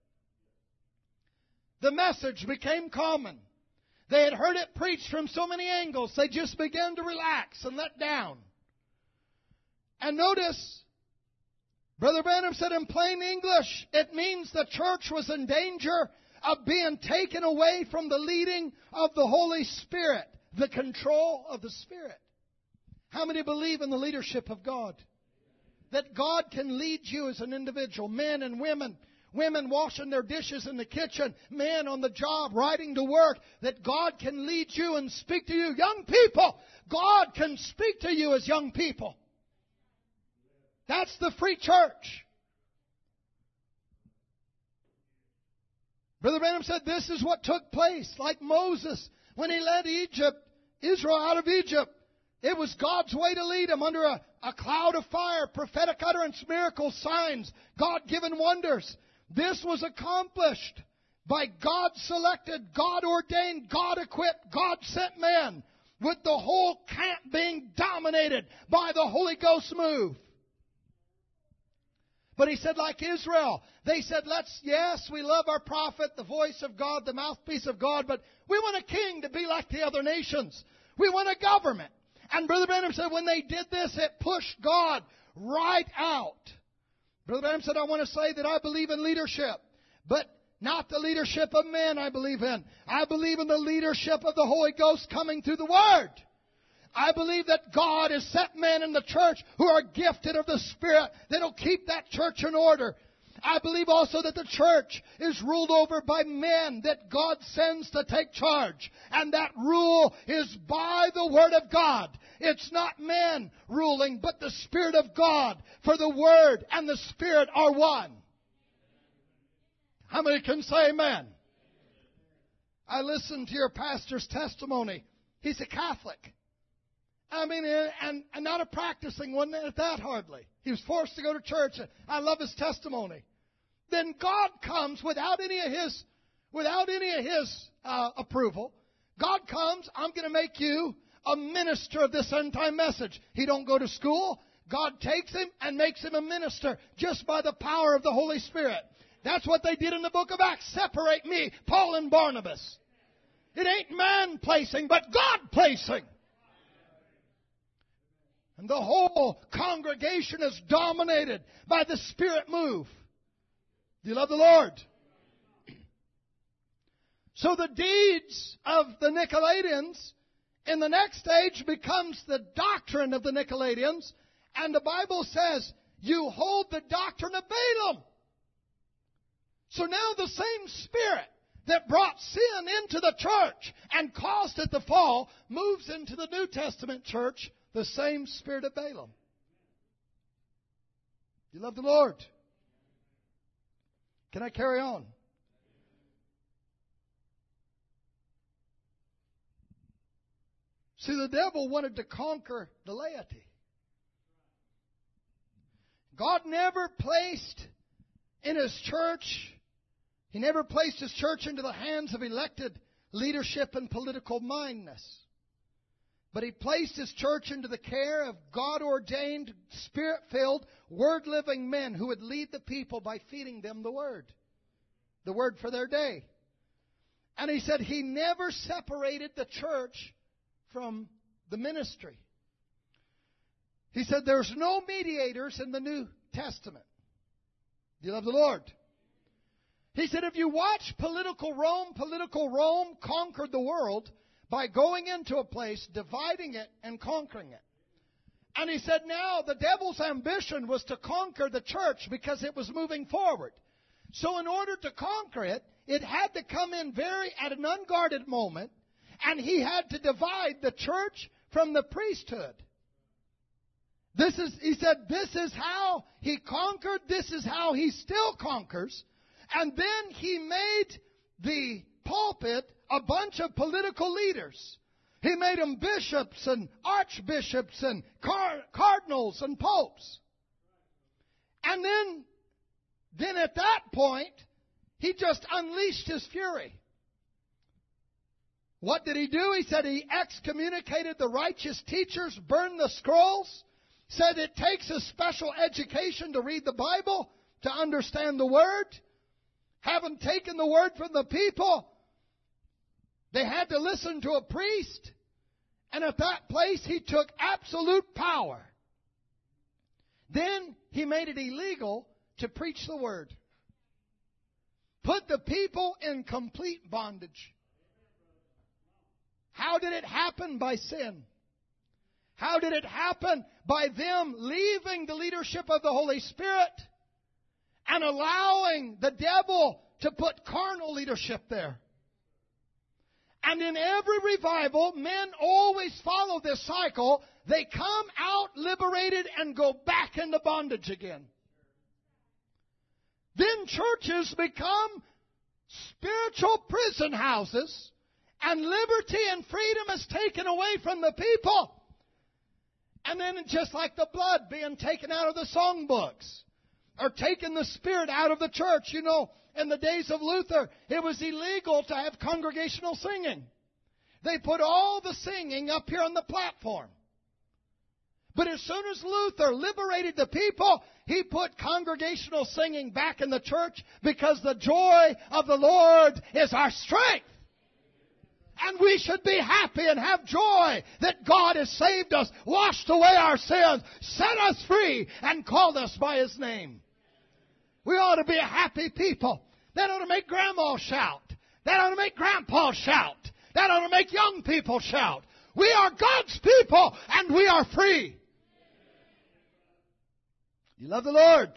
Speaker 5: The message became common. They had heard it preached from so many angles, they just began to relax and let down. And notice, Brother Branham said in plain English, it means the church was in danger of being taken away from the leading of the Holy Spirit, the control of the Spirit. How many believe in the leadership of God? That God can lead you as an individual, men and women. Women washing their dishes in the kitchen, men on the job, riding to work, that God can lead you and speak to you. Young people, God can speak to you as young people. That's the free church. Brother Branham said this is what took place, like Moses, when he led Egypt, Israel out of Egypt. It was God's way to lead them under a, a cloud of fire, prophetic utterance, miracles, signs, God-given wonders. This was accomplished by God-selected, God-ordained, God-equipped, God-sent men, with the whole camp being dominated by the Holy Ghost move. But he said, like Israel, they said, let's, yes, we love our prophet, the voice of God, the mouthpiece of God, but we want a king to be like the other nations. We want a government. And Brother Branham said when they did this, it pushed God right out. Brother Branham said, I want to say that I believe in leadership, but not the leadership of men I believe in. I believe in the leadership of the Holy Ghost coming through the Word. I believe that God has set men in the church who are gifted of the Spirit that will keep that church in order. I believe also that the church is ruled over by men that God sends to take charge. And that rule is by the Word of God. It's not men ruling, but the Spirit of God. For the Word and the Spirit are one. How many can say amen? I listened to your pastor's testimony. He's a Catholic. I mean, and, and not a practicing one at that hardly. He was forced to go to church. I love his testimony. Then God comes without any of his, without any of his uh, approval. God comes. I'm going to make you a minister of this end time message. He don't go to school. God takes him and makes him a minister just by the power of the Holy Spirit. That's what they did in the book of Acts. Separate me, Paul and Barnabas. It ain't man placing, but God placing. And the whole congregation is dominated by the Spirit move. Do you love the Lord? So the deeds of the Nicolaitans in the next stage becomes the doctrine of the Nicolaitans. And the Bible says, you hold the doctrine of Balaam. So now the same Spirit that brought sin into the church and caused it to fall moves into the New Testament church. The same spirit of Balaam. You love the Lord? Can I carry on? See, the devil wanted to conquer the laity. God never placed in His church, He never placed His church into the hands of elected leadership and political mindedness. But He placed His church into the care of God-ordained, Spirit-filled, Word-living men who would lead the people by feeding them the Word. The Word for their day. And He said He never separated the church from the ministry. He said there's no mediators in the New Testament. Do you love the Lord? He said if you watch political Rome, political Rome conquered the world by going into a place, dividing it, and conquering it. And he said now the devil's ambition was to conquer the church because it was moving forward. So in order to conquer it, it had to come in very at an unguarded moment, and he had to divide the church from the priesthood. This is, he said, this is how he conquered, this is how he still conquers. And then he made the pulpit a bunch of political leaders. He made them bishops and archbishops and car- cardinals and popes. And then, then at that point, he just unleashed his fury. What did he do? He said he excommunicated the righteous teachers, burned the scrolls, said it takes a special education to read the Bible, to understand the Word. Having taken the Word from the people, they had to listen to a priest. And at that place, he took absolute power. Then he made it illegal to preach the Word. Put the people in complete bondage. How did it happen? By sin. How did it happen? By them leaving the leadership of the Holy Spirit and allowing the devil to put carnal leadership there. And in every revival, men always follow this cycle. They come out liberated and go back into bondage again. Then churches become spiritual prison houses, and liberty and freedom is taken away from the people. And then just like the blood being taken out of the songbooks, or taking the Spirit out of the church. You know, in the days of Luther, it was illegal to have congregational singing. They put all the singing up here on the platform. But as soon as Luther liberated the people, he put congregational singing back in the church, because the joy of the Lord is our strength. And we should be happy and have joy that God has saved us, washed away our sins, set us free, and called us by His name. We ought to be a happy people. That ought to make Grandma shout. That ought to make Grandpa shout. That ought to make young people shout. We are God's people, and we are free. You love the Lord.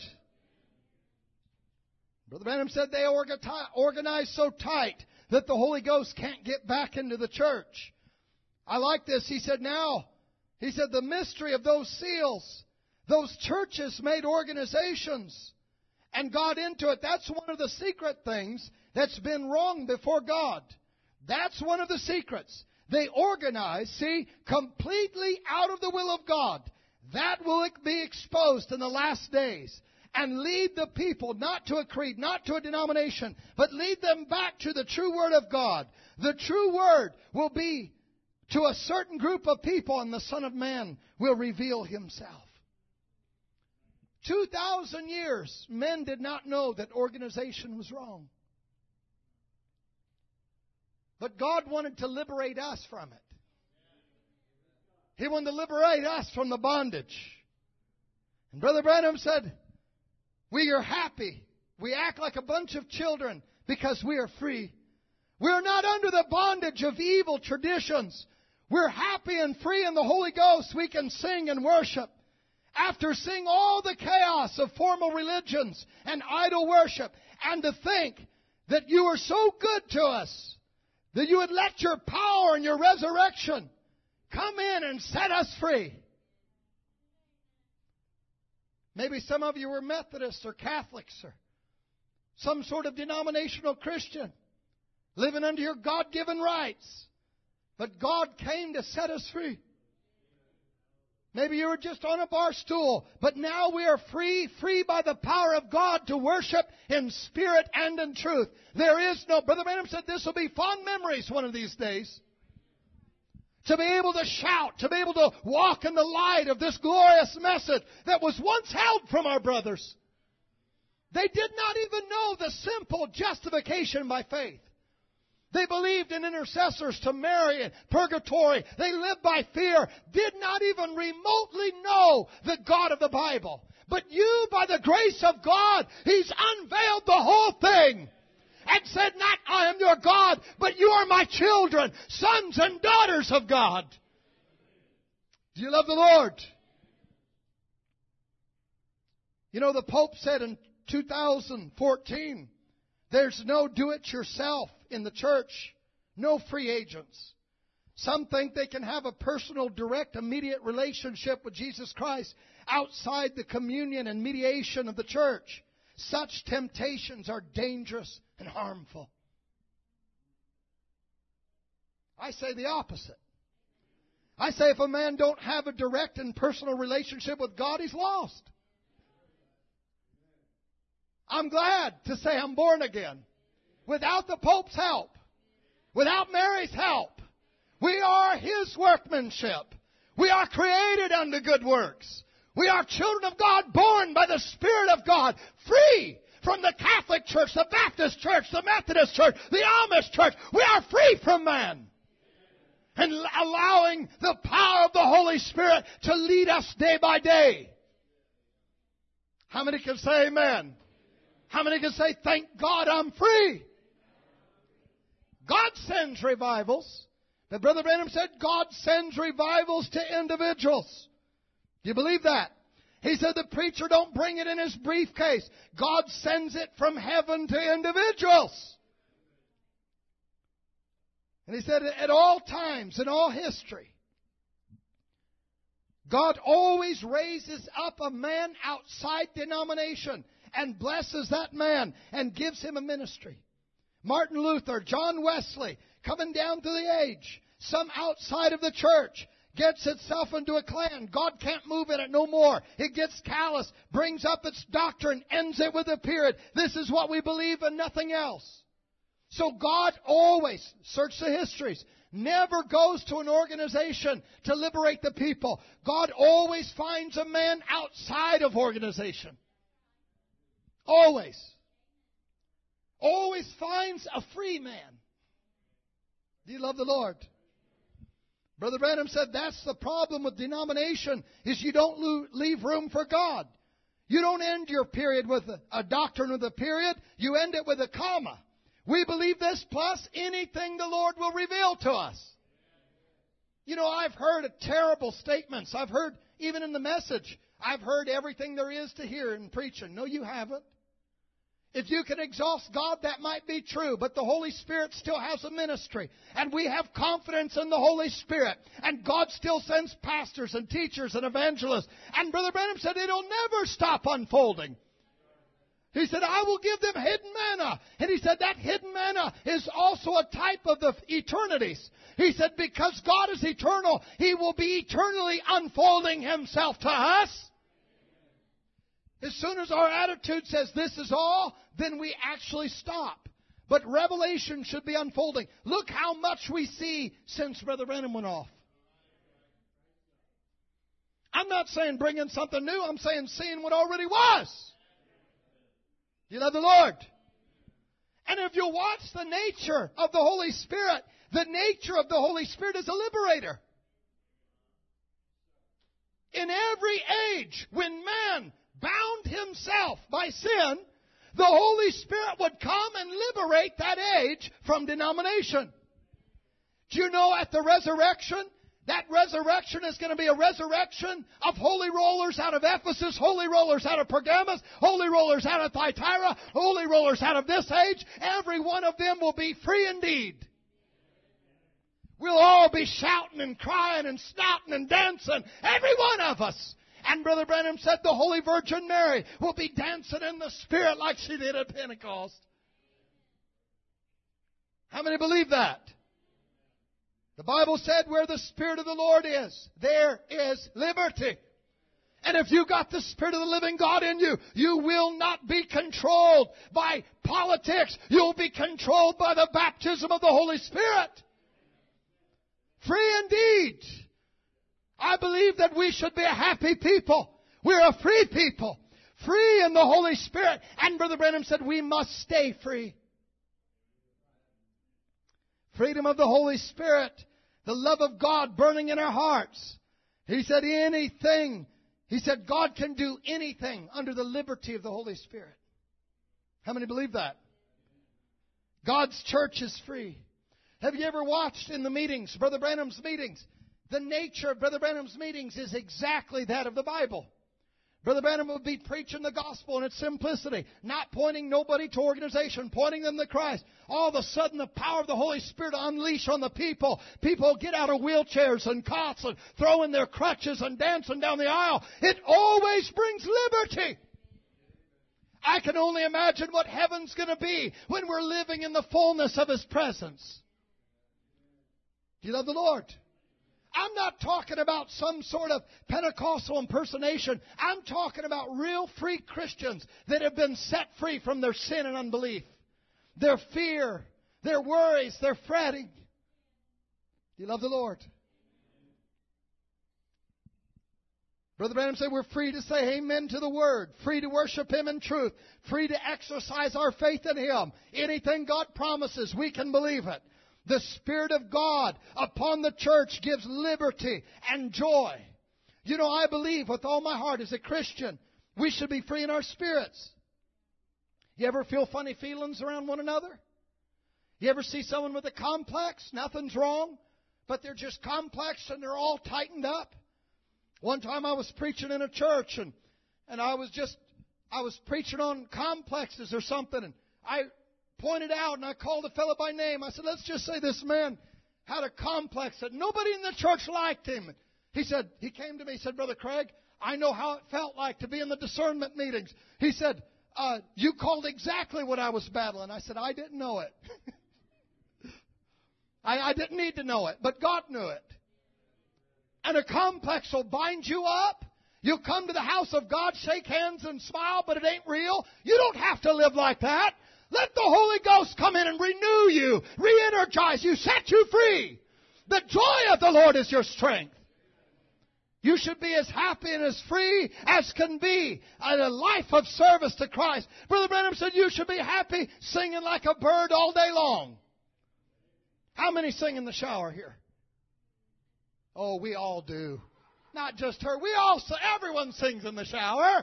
Speaker 5: Brother Branham said they organize so tight that the Holy Ghost can't get back into the church. I like this. He said now, he said the mystery of those seals, those churches made organizations and got into it. That's one of the secret things that's been wrong before God. That's one of the secrets. They organize, see, completely out of the will of God. That will be exposed in the last days. And lead the people not to a creed, not to a denomination, but lead them back to the true Word of God. The true Word will be to a certain group of people, and the Son of Man will reveal Himself. Two thousand years, men did not know that organization was wrong. But God wanted to liberate us from it. He wanted to liberate us from the bondage. And Brother Branham said, we are happy. We act like a bunch of children because we are free. We are not under the bondage of evil traditions. We're happy and free in the Holy Ghost. We can sing and worship. After seeing all the chaos of formal religions and idol worship, and to think that you are so good to us, that you would let your power and your resurrection come in and set us free. Maybe some of you were Methodists or Catholics or some sort of denominational Christian, living under your God-given rights. But God came to set us free. Maybe you were just on a bar stool, but now we are free, free by the power of God to worship in spirit and in truth. There is no, Brother Branham said this will be fond memories one of these days. To be able to shout, to be able to walk in the light of this glorious message that was once held from our brothers. They did not even know the simple justification by faith. They believed in intercessors to Mary and purgatory. They lived by fear, did not even remotely know the God of the Bible. But you, by the grace of God, He's unveiled the whole thing. And said, not I am your God, but you are my children, sons and daughters of God. Do you love the Lord? You know, the Pope said in two thousand fourteen, there's no do-it-yourself in the church, no free agents. Some think they can have a personal, direct, immediate relationship with Jesus Christ outside the communion and mediation of the church. Such temptations are dangerous and harmful. I say the opposite. I say if a man don't have a direct and personal relationship with God, he's lost. I'm glad to say I'm born again. Without the Pope's help, without Mary's help, we are His workmanship. We are created unto good works. We are children of God, born by the Spirit of God, free from the Catholic Church, the Baptist Church, the Methodist Church, the Amish Church. We are free from man. And allowing the power of the Holy Spirit to lead us day by day. How many can say amen? How many can say, thank God I'm free? God sends revivals. But Brother Branham said God sends revivals to individuals. Do you believe that? He said the preacher don't bring it in his briefcase. God sends it from heaven to individuals. And he said at all times, in all history, God always raises up a man outside denomination and blesses that man and gives him a ministry. Martin Luther, John Wesley, coming down through the age, some outside of the church, gets itself into a clan. God can't move in it no more. It gets callous, brings up its doctrine, ends it with a period. This is what we believe and nothing else. So God always, search the histories, never goes to an organization to liberate the people. God always finds a man outside of organization. Always. Always finds a free man. Do you love the Lord? Brother Branham said that's the problem with denomination, is you don't lo- leave room for God. You don't end your period with a, a doctrine with a period. You end it with a comma. We believe this plus anything the Lord will reveal to us. You know, I've heard terrible statements. I've heard, even in the message, I've heard everything there is to hear in preaching. No, you haven't. If you can exhaust God, that might be true, but the Holy Spirit still has a ministry. And we have confidence in the Holy Spirit. And God still sends pastors and teachers and evangelists. And Brother Branham said it'll never stop unfolding. He said, I will give them hidden manna. And he said that hidden manna is also a type of the eternities. He said because God is eternal, He will be eternally unfolding Himself to us. As soon as our attitude says this is all, then we actually stop. But revelation should be unfolding. Look how much we see since Brother Branham went off. I'm not saying bringing something new. I'm saying seeing what already was. You love the Lord. And if you watch the nature of the Holy Spirit, the nature of the Holy Spirit is a liberator. In every age, when man bound himself by sin, the Holy Spirit would come and liberate that age from denomination. Do you know at the resurrection, that resurrection is going to be a resurrection of holy rollers out of Ephesus, holy rollers out of Pergamos, holy rollers out of Thyatira, holy rollers out of this age. Every one of them will be free indeed. We'll all be shouting and crying and snouting and dancing, every one of us. And Brother Branham said the Holy Virgin Mary will be dancing in the Spirit like she did at Pentecost. How many believe that? The Bible said where the Spirit of the Lord is, there is liberty. And if you got the Spirit of the living God in you, you will not be controlled by politics. You'll be controlled by the baptism of the Holy Spirit. Free indeed. I believe that we should be a happy people. We're a free people. Free in the Holy Spirit. And Brother Branham said we must stay free. Freedom of the Holy Spirit. The love of God burning in our hearts. He said anything. He said God can do anything under the liberty of the Holy Spirit. How many believe that? God's church is free. Have you ever watched in the meetings, Brother Branham's meetings? The nature of Brother Branham's meetings is exactly that of the Bible. Brother Branham would be preaching the gospel in its simplicity, not pointing nobody to organization, pointing them to Christ. All of a sudden, the power of the Holy Spirit unleash on the people. People get out of wheelchairs and cots and throw in their crutches and dancing down the aisle. It always brings liberty. I can only imagine what heaven's going to be when we're living in the fullness of His presence. Do you love the Lord? I'm not talking about some sort of Pentecostal impersonation. I'm talking about real free Christians that have been set free from their sin and unbelief, their fear, their worries, their fretting. Do you love the Lord? Brother Branham said we're free to say amen to the Word, free to worship Him in truth, free to exercise our faith in Him. Anything God promises, we can believe it. The Spirit of God upon the church gives liberty and joy. You know, I believe with all my heart as a Christian, we should be free in our spirits. You ever feel funny feelings around one another? You ever see someone with a complex? Nothing's wrong, but they're just complex and they're all tightened up. One time I was preaching in a church and, and I was just, I was preaching on complexes or something, and I pointed out and I called a fellow by name. I said, let's just say this man had a complex that nobody in the church liked him. He said, he came to me, he said, Brother Craig, I know how it felt like to be in the discernment meetings. He said, uh, you called exactly what I was battling. I said, I didn't know it. I, I didn't need to know it, but God knew it. And a complex will bind you up. You'll come to the house of God, shake hands and smile, but it ain't real. You don't have to live like that. Let the Holy Ghost come in and renew you, re-energize you, set you free. The joy of the Lord is your strength. You should be as happy and as free as can be in a life of service to Christ. Brother Branham said you should be happy singing like a bird all day long. How many sing in the shower here? Oh, we all do. Not just her. We all, everyone sings in the shower.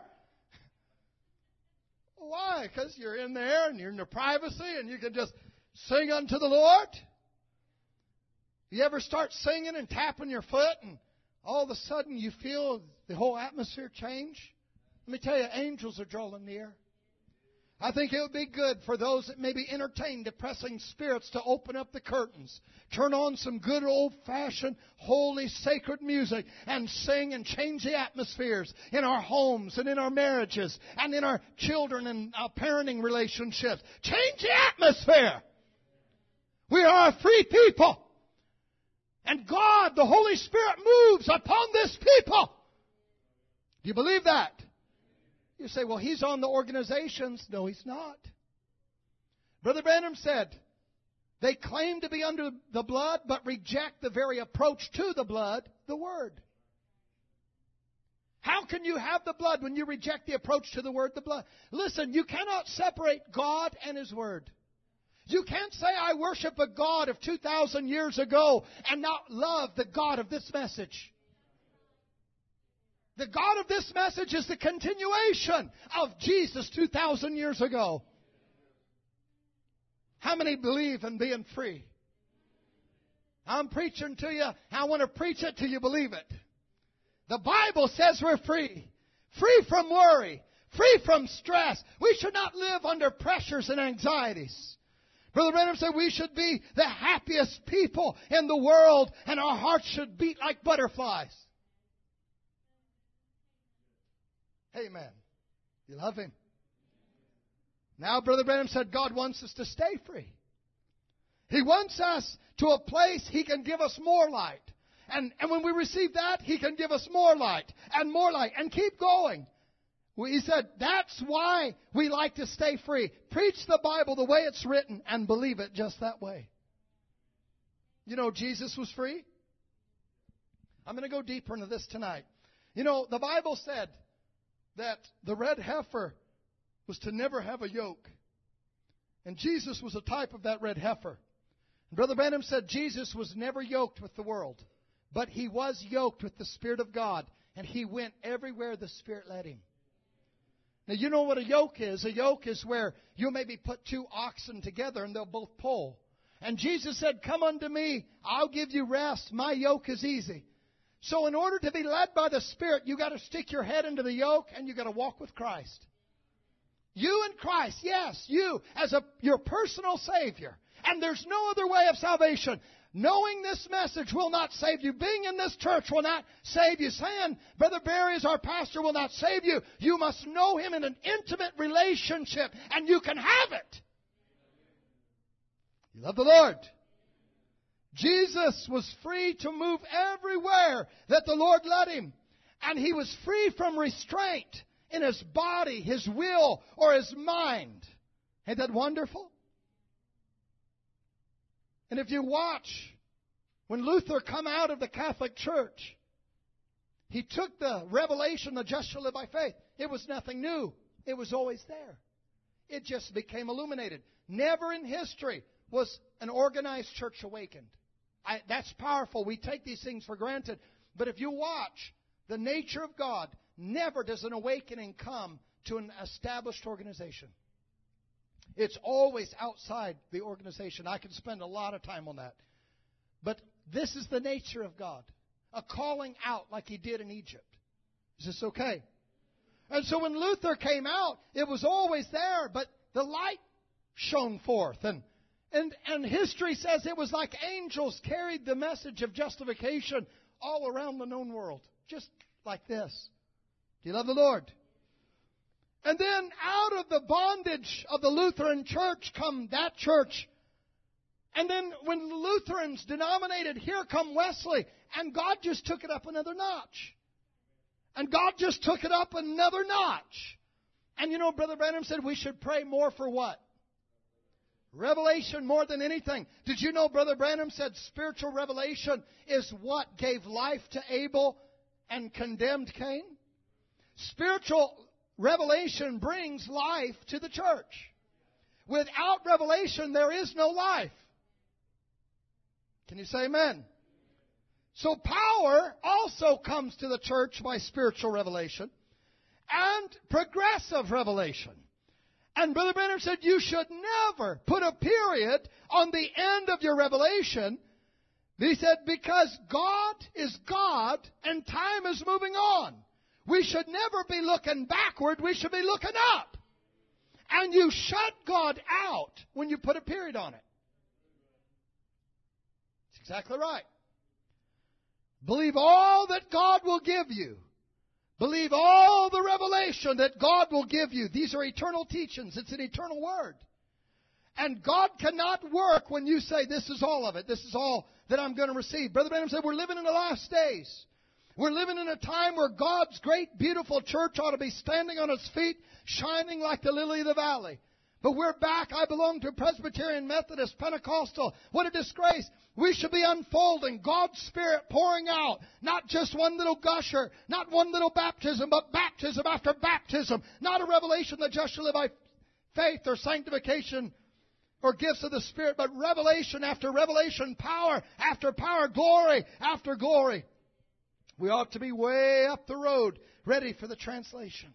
Speaker 5: Why? Because you're in there and you're in your privacy and you can just sing unto the Lord. You ever start singing and tapping your foot and all of a sudden you feel the whole atmosphere change? Let me tell you, angels are drawing near. I think it would be good for those that may be entertained depressing spirits to open up the curtains, turn on some good old-fashioned, holy, sacred music, and sing and change the atmospheres in our homes and in our marriages and in our children and our parenting relationships. Change the atmosphere. We are a free people. And God, the Holy Spirit, moves upon this people. Do you believe that? You say, well, he's on the organizations. No, he's not. Brother Branham said, they claim to be under the blood, but reject the very approach to the blood, the Word. How can you have the blood when you reject the approach to the Word, the blood? Listen, you cannot separate God and His Word. You can't say, I worship a God of two thousand years ago and not love the God of this message. The God of this message is the continuation of Jesus two thousand years ago. How many believe in being free? I'm preaching to you. I want to preach it till you believe it. The Bible says we're free. Free from worry. Free from stress. We should not live under pressures and anxieties. Brother Branham said we should be the happiest people in the world and our hearts should beat like butterflies. Amen. You love Him. Now, Brother Branham said God wants us to stay free. He wants us to a place He can give us more light. And, and when we receive that, He can give us more light and more light and keep going. He said, that's why we like to stay free. Preach the Bible the way it's written and believe it just that way. You know, Jesus was free. I'm going to go deeper into this tonight. You know, the Bible said that the red heifer was to never have a yoke. And Jesus was a type of that red heifer. And Brother Branham said Jesus was never yoked with the world, but He was yoked with the Spirit of God, and He went everywhere the Spirit led Him. Now, you know what a yoke is. A yoke is where you maybe put two oxen together and they'll both pull. And Jesus said, come unto me, I'll give you rest. My yoke is easy. So in order to be led by the Spirit, you got to stick your head into the yoke and you got to walk with Christ. You and Christ, yes, you as a your personal Savior. And there's no other way of salvation. Knowing this message will not save you. Being in this church will not save you. Saying, Brother Barry is our pastor will not save you. You must know Him in an intimate relationship, and you can have it. You love the Lord. Jesus was free to move everywhere that the Lord led Him. And He was free from restraint in His body, His will, or His mind. Ain't that wonderful? And if you watch, when Luther come out of the Catholic Church, he took the revelation, the just shall live by faith. It was nothing new. It was always there. It just became illuminated. Never in history was an organized church awakened. I, that's powerful. We take these things for granted. But if you watch the nature of God, never does an awakening come to an established organization. It's always outside the organization. I can spend a lot of time on that. But this is the nature of God. A calling out like He did in Egypt. Is this okay? And so when Luther came out, it was always there, but the light shone forth. And, and, and history says it was like angels carried the message of justification all around the known world. Just like this. Do you love the Lord? And then out of the bondage of the Lutheran church come that church. And then when the Lutherans denominated, here come Wesley. And God just took it up another notch. And God just took it up another notch. And you know, Brother Branham said we should pray more for what? Revelation more than anything. Did you know Brother Branham said spiritual revelation is what gave life to Abel and condemned Cain? Spiritual revelation brings life to the church. Without revelation, there is no life. Can you say amen? So power also comes to the church by spiritual revelation and progressive revelation. And Brother Branham said you should never put a period on the end of your revelation. He said because God is God and time is moving on. We should never be looking backward. We should be looking up. And you shut God out when you put a period on it. That's exactly right. Believe all that God will give you. Believe all the revelation that God will give you. These are eternal teachings. It's an eternal word. And God cannot work when you say, this is all of it. This is all that I'm going to receive. Brother Branham said, we're living in the last days. We're living in a time where God's great, beautiful church ought to be standing on its feet, shining like the lily of the valley. But we're back. I belong to Presbyterian, Methodist, Pentecostal. What a disgrace. We should be unfolding God's Spirit pouring out. Not just one little gusher, not one little baptism, but baptism after baptism. Not a revelation that just shall live by faith or sanctification or gifts of the Spirit, but revelation after revelation, power after power, glory after glory. We ought to be way up the road, ready for the translation.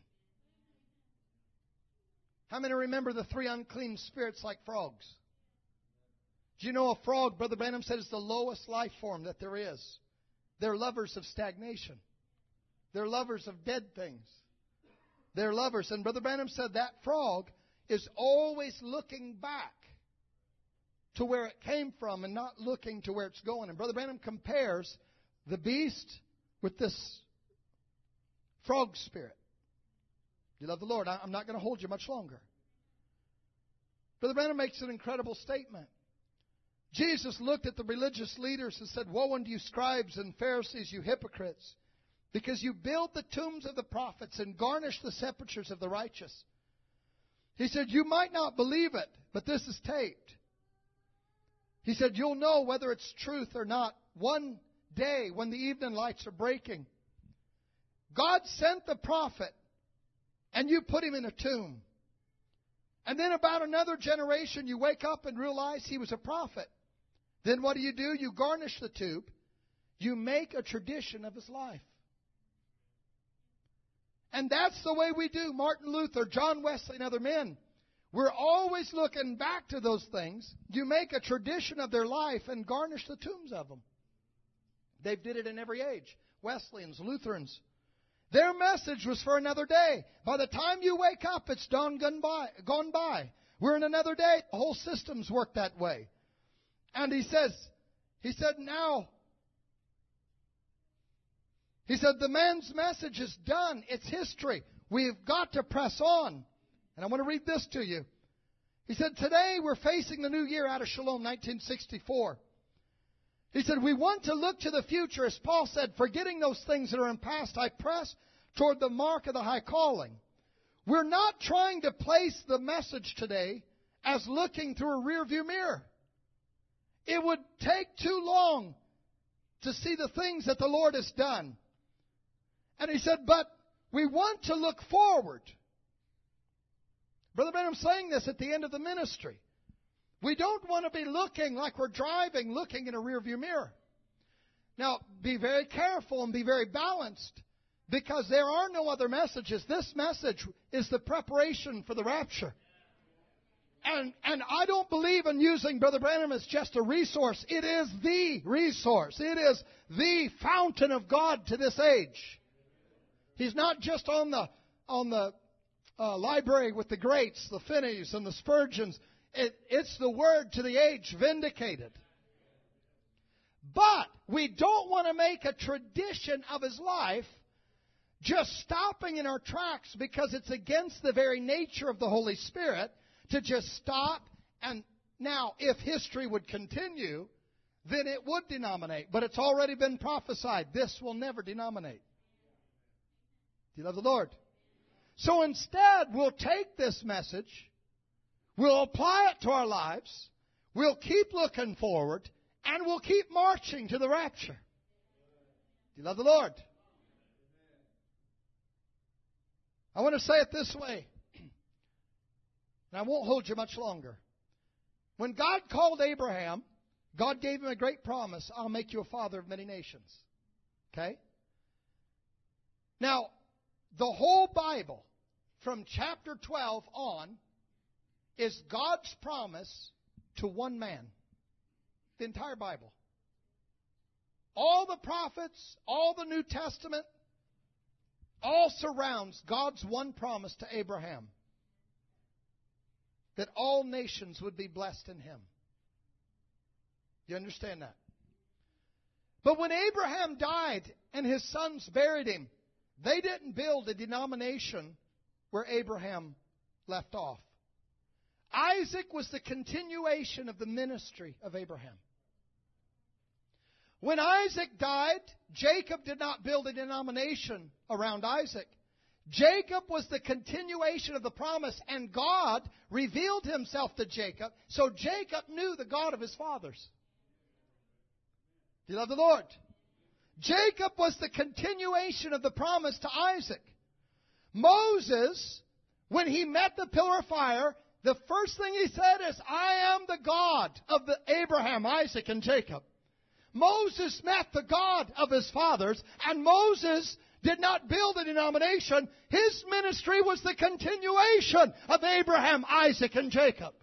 Speaker 5: How many remember the three unclean spirits like frogs? Do you know a frog, Brother Branham said, is the lowest life form that there is. They're lovers of stagnation. They're lovers of dead things. They're lovers. And Brother Branham said that frog is always looking back to where it came from and not looking to where it's going. And Brother Branham compares the beast with this frog spirit. You love the Lord. I'm not going to hold you much longer. Brother Branham makes an incredible statement. Jesus looked at the religious leaders and said, woe unto you scribes and Pharisees, you hypocrites, because you build the tombs of the prophets and garnish the sepulchres of the righteous. He said, you might not believe it, but this is taped. He said, you'll know whether it's truth or not one day when the evening lights are breaking. God sent the prophet, and you put him in a tomb. And then about another generation, you wake up and realize he was a prophet. Then what do you do? You garnish the tomb. You make a tradition of his life. And that's the way we do. Martin Luther, John Wesley, and other men. We're always looking back to those things. You make a tradition of their life and garnish the tombs of them. They did it in every age. Wesleyans, Lutherans. Their message was for another day. By the time you wake up, it's dawn gone by. Gone by. We're in another day. The whole systems work that way. And he says, he said, now, he said, the man's message is done. It's history. We've got to press on. And I want to read this to you. He said, today we're facing the new year out of Shalom, nineteen sixty-four. He said, we want to look to the future. As Paul said, forgetting those things that are in past, I press toward the mark of the high calling. We're not trying to place the message today as looking through a rearview mirror. It would take too long to see the things that the Lord has done. And he said, but we want to look forward. Brother Branham's saying this at the end of the ministry. We don't want to be looking like we're driving, looking in a rearview mirror. Now, be very careful and be very balanced, because there are no other messages. This message is the preparation for the rapture. And, and I don't believe in using Brother Branham as just a resource. It is the resource. It is the fountain of God to this age. He's not just on the, on the uh, library with the greats, the Finneys and the Spurgeons. It, it's the word to the age, vindicated. But we don't want to make a tradition of his life just stopping in our tracks, because it's against the very nature of the Holy Spirit to just stop. And now, if history would continue, then it would denominate. But it's already been prophesied. This will never denominate. Do you love the Lord? So instead, we'll take this message, we'll apply it to our lives, we'll keep looking forward, and we'll keep marching to the rapture. Do you love the Lord? I want to say it this way, and I won't hold you much longer. When God called Abraham, God gave him a great promise. I'll make you a father of many nations. Okay? Now, the whole Bible, from chapter twelve on, is God's promise to one man. The entire Bible. All the prophets, all the New Testament, all surrounds God's one promise to Abraham, that all nations would be blessed in him. You understand that? But when Abraham died and his sons buried him, they didn't build a denomination where Abraham left off. Isaac was the continuation of the ministry of Abraham. When Isaac died, Jacob did not build a denomination around Isaac. Jacob was the continuation of the promise, and God revealed himself to Jacob, so Jacob knew the God of his fathers. Do you love the Lord? Jacob was the continuation of the promise to Isaac. Moses, when he met the pillar of fire, the first thing he said is, I am the God of the Abraham, Isaac, and Jacob. Moses met the God of his fathers, and Moses did not build a denomination. His ministry was the continuation of Abraham, Isaac, and Jacob.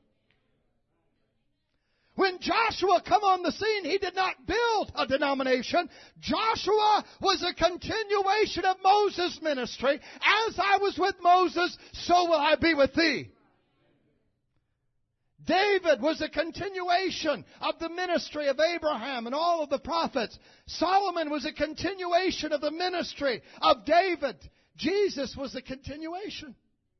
Speaker 5: When Joshua come on the scene, he did not build a denomination. Joshua was a continuation of Moses' ministry. As I was with Moses, so will I be with thee. David was a continuation of the ministry of Abraham and all of the prophets. Solomon was a continuation of the ministry of David. Jesus was a continuation.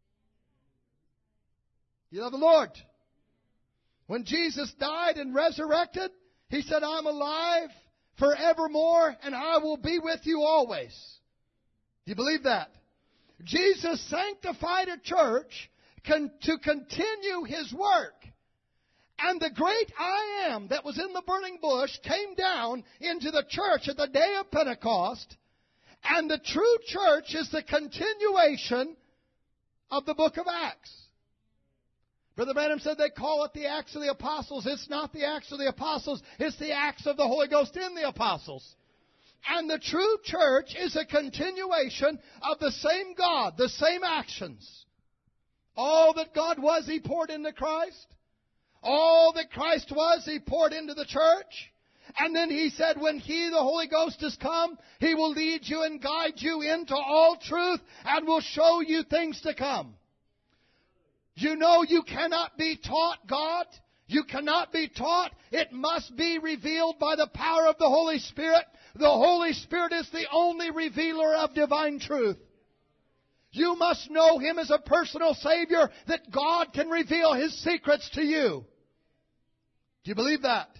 Speaker 5: You love the Lord? When Jesus died and resurrected, He said, I'm alive forevermore and I will be with you always. Do you believe that? Jesus sanctified a church con- to continue His work. And the great I Am that was in the burning bush came down into the church at the day of Pentecost. And the true church is the continuation of the book of Acts. Brother Branham said they call it the Acts of the Apostles. It's not the Acts of the Apostles. It's the Acts of the Holy Ghost in the Apostles. And the true church is a continuation of the same God, the same actions. All that God was, He poured into Christ. All that Christ was, He poured into the church. And then He said, when He, the Holy Ghost, has come, He will lead you and guide you into all truth and will show you things to come. You know you cannot be taught God. You cannot be taught. It must be revealed by the power of the Holy Spirit. The Holy Spirit is the only revealer of divine truth. You must know Him as a personal Savior, that God can reveal His secrets to you. Do you believe that?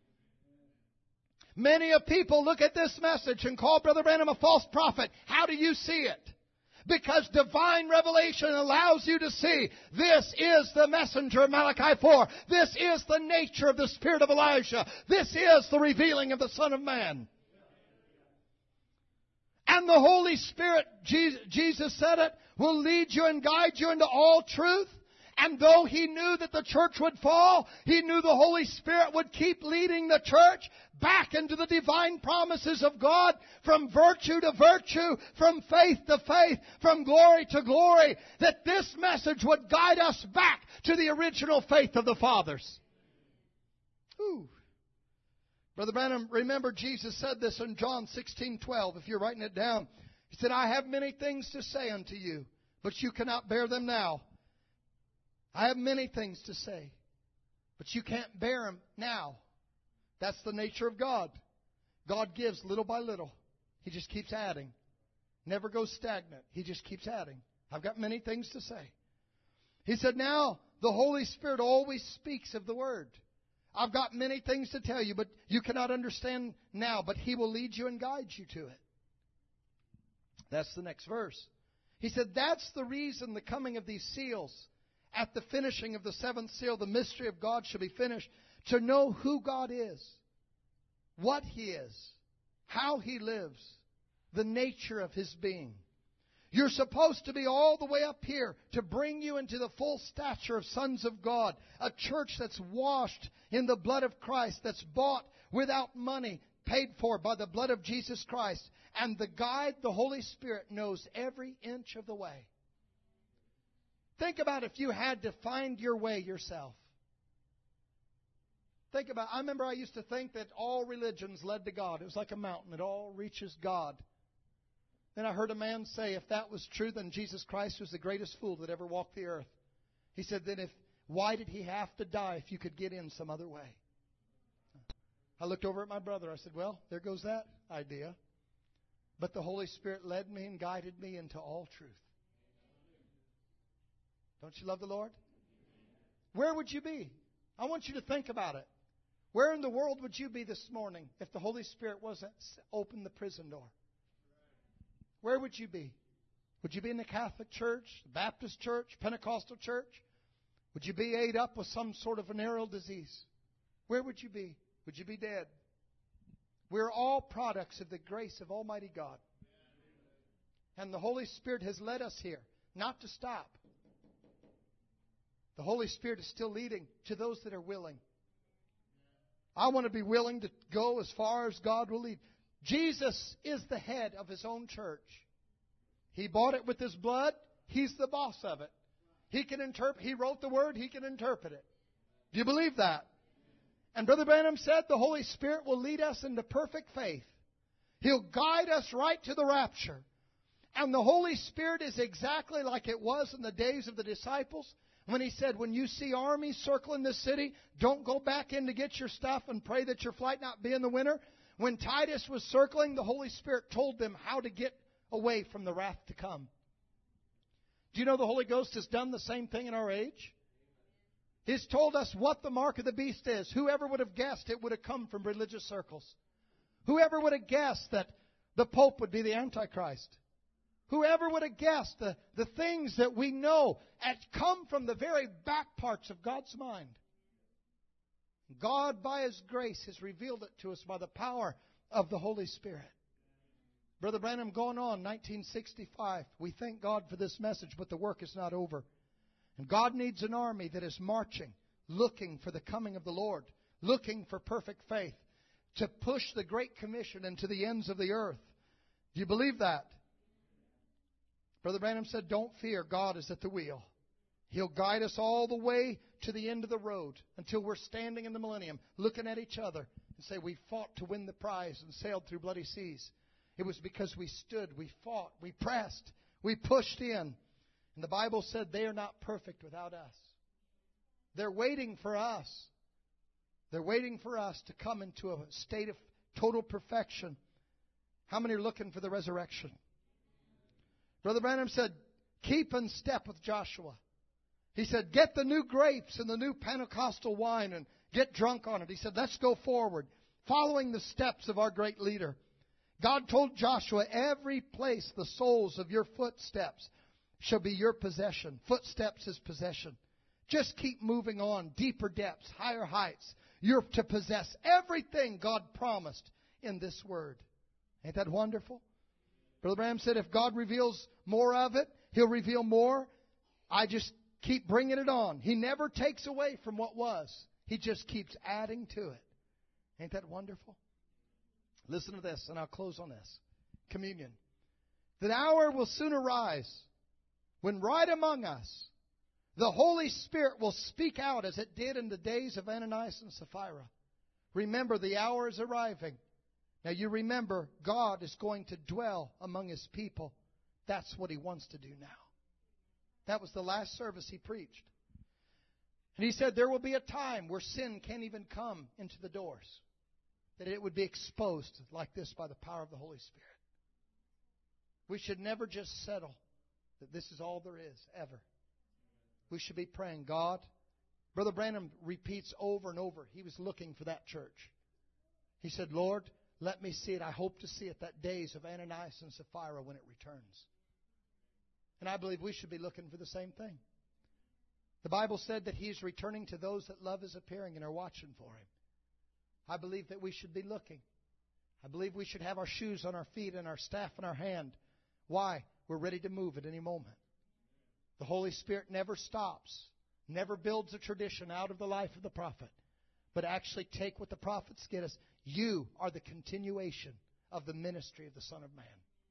Speaker 5: Many of people look at this message and call Brother Branham a false prophet. How do you see it? Because divine revelation allows you to see this is the messenger of Malachi four. This is the nature of the spirit of Elijah. This is the revealing of the Son of Man. And the Holy Spirit, Jesus said it, will lead you and guide you into all truth. And though He knew that the church would fall, He knew the Holy Spirit would keep leading the church back into the divine promises of God, from virtue to virtue, from faith to faith, from glory to glory, that this message would guide us back to the original faith of the fathers. Ooh. Brother Branham, remember Jesus said this in John sixteen twelve, if you're writing it down. He said, I have many things to say unto you, but you cannot bear them now. I have many things to say, but you can't bear them now. That's the nature of God. God gives little by little. He just keeps adding. Never goes stagnant. He just keeps adding. I've got many things to say. He said, now the Holy Spirit always speaks of the Word. I've got many things to tell you, but you cannot understand now, but He will lead you and guide you to it. That's the next verse. He said, that's the reason the coming of these seals, at the finishing of the seventh seal, the mystery of God shall be finished, to know who God is, what He is, how He lives, the nature of His being. You're supposed to be all the way up here to bring you into the full stature of sons of God, a church that's washed in the blood of Christ, that's bought without money, paid for by the blood of Jesus Christ. And the guide, the Holy Spirit, knows every inch of the way. Think about if you had to find your way yourself. Think about, I remember I used to think that all religions led to God. It was like a mountain. It all reaches God. Then I heard a man say, if that was true, then Jesus Christ was the greatest fool that ever walked the earth. He said, then if, why did He have to die if you could get in some other way? I looked over at my brother. I said, well, there goes that idea. But the Holy Spirit led me and guided me into all truth. Don't you love the Lord? Where would you be? I want you to think about it. Where in the world would you be this morning if the Holy Spirit wasn't opened the prison door? Where would you be? Would you be in the Catholic Church, the Baptist Church, Pentecostal Church? Would you be ate up with some sort of venereal disease? Where would you be? Would you be dead? We're all products of the grace of Almighty God. And the Holy Spirit has led us here, not to stop. The Holy Spirit is still leading to those that are willing. I want to be willing to go as far as God will lead. Jesus is the head of His own church. He bought it with His blood. He's the boss of it. He can interpret. He wrote the Word. He can interpret it. Do you believe that? And Brother Branham said the Holy Spirit will lead us into perfect faith. He'll guide us right to the rapture. And the Holy Spirit is exactly like it was in the days of the disciples, when He said, when you see armies circling this city, don't go back in to get your stuff and pray that your flight not be in the winter. When Titus was circling, the Holy Spirit told them how to get away from the wrath to come. Do you know the Holy Ghost has done the same thing in our age? He's told us what the mark of the beast is. Whoever would have guessed it would have come from religious circles. Whoever would have guessed that the Pope would be the Antichrist. Whoever would have guessed the, the things that we know had come from the very back parts of God's mind. God, by His grace, has revealed it to us by the power of the Holy Spirit. Brother Branham, going on, nineteen sixty-five, we thank God for this message, but the work is not over. And God needs an army that is marching, looking for the coming of the Lord, looking for perfect faith, to push the Great Commission into the ends of the earth. Do you believe that? Brother Branham said, don't fear, God is at the wheel. He'll guide us all the way to the end of the road until we're standing in the millennium, looking at each other and say we fought to win the prize and sailed through bloody seas. It was because we stood, we fought, we pressed, we pushed in. And the Bible said they are not perfect without us. They're waiting for us. They're waiting for us to come into a state of total perfection. How many are looking for the resurrection? Brother Branham said, keep in step with Joshua. He said, get the new grapes and the new Pentecostal wine and get drunk on it. He said, let's go forward, following the steps of our great leader. God told Joshua, every place the soles of your footsteps shall be your possession. Footsteps is possession. Just keep moving on, deeper depths, higher heights. You're to possess everything God promised in this word. Ain't that wonderful? Brother Branham said, if God reveals more of it, He'll reveal more. I just keep bringing it on. He never takes away from what was. He just keeps adding to it. Ain't that wonderful? Listen to this, and I'll close on this. Communion. The hour will soon arise when right among us the Holy Spirit will speak out as it did in the days of Ananias and Sapphira. Remember, the hour is arriving. Now you remember, God is going to dwell among His people. That's what He wants to do now. That was the last service He preached. And He said there will be a time where sin can't even come into the doors. That it would be exposed like this by the power of the Holy Spirit. We should never just settle that this is all there is, ever. We should be praying, God. Brother Branham repeats over and over, he was looking for that church. He said, Lord, let me see it. I hope to see it that days of Ananias and Sapphira when it returns. And I believe we should be looking for the same thing. The Bible said that He is returning to those that love His appearing and are watching for Him. I believe that we should be looking. I believe we should have our shoes on our feet and our staff in our hand. Why? We're ready to move at any moment. The Holy Spirit never stops, never builds a tradition out of the life of the prophet, but actually take what the prophets get us. You are the continuation of the ministry of the Son of Man.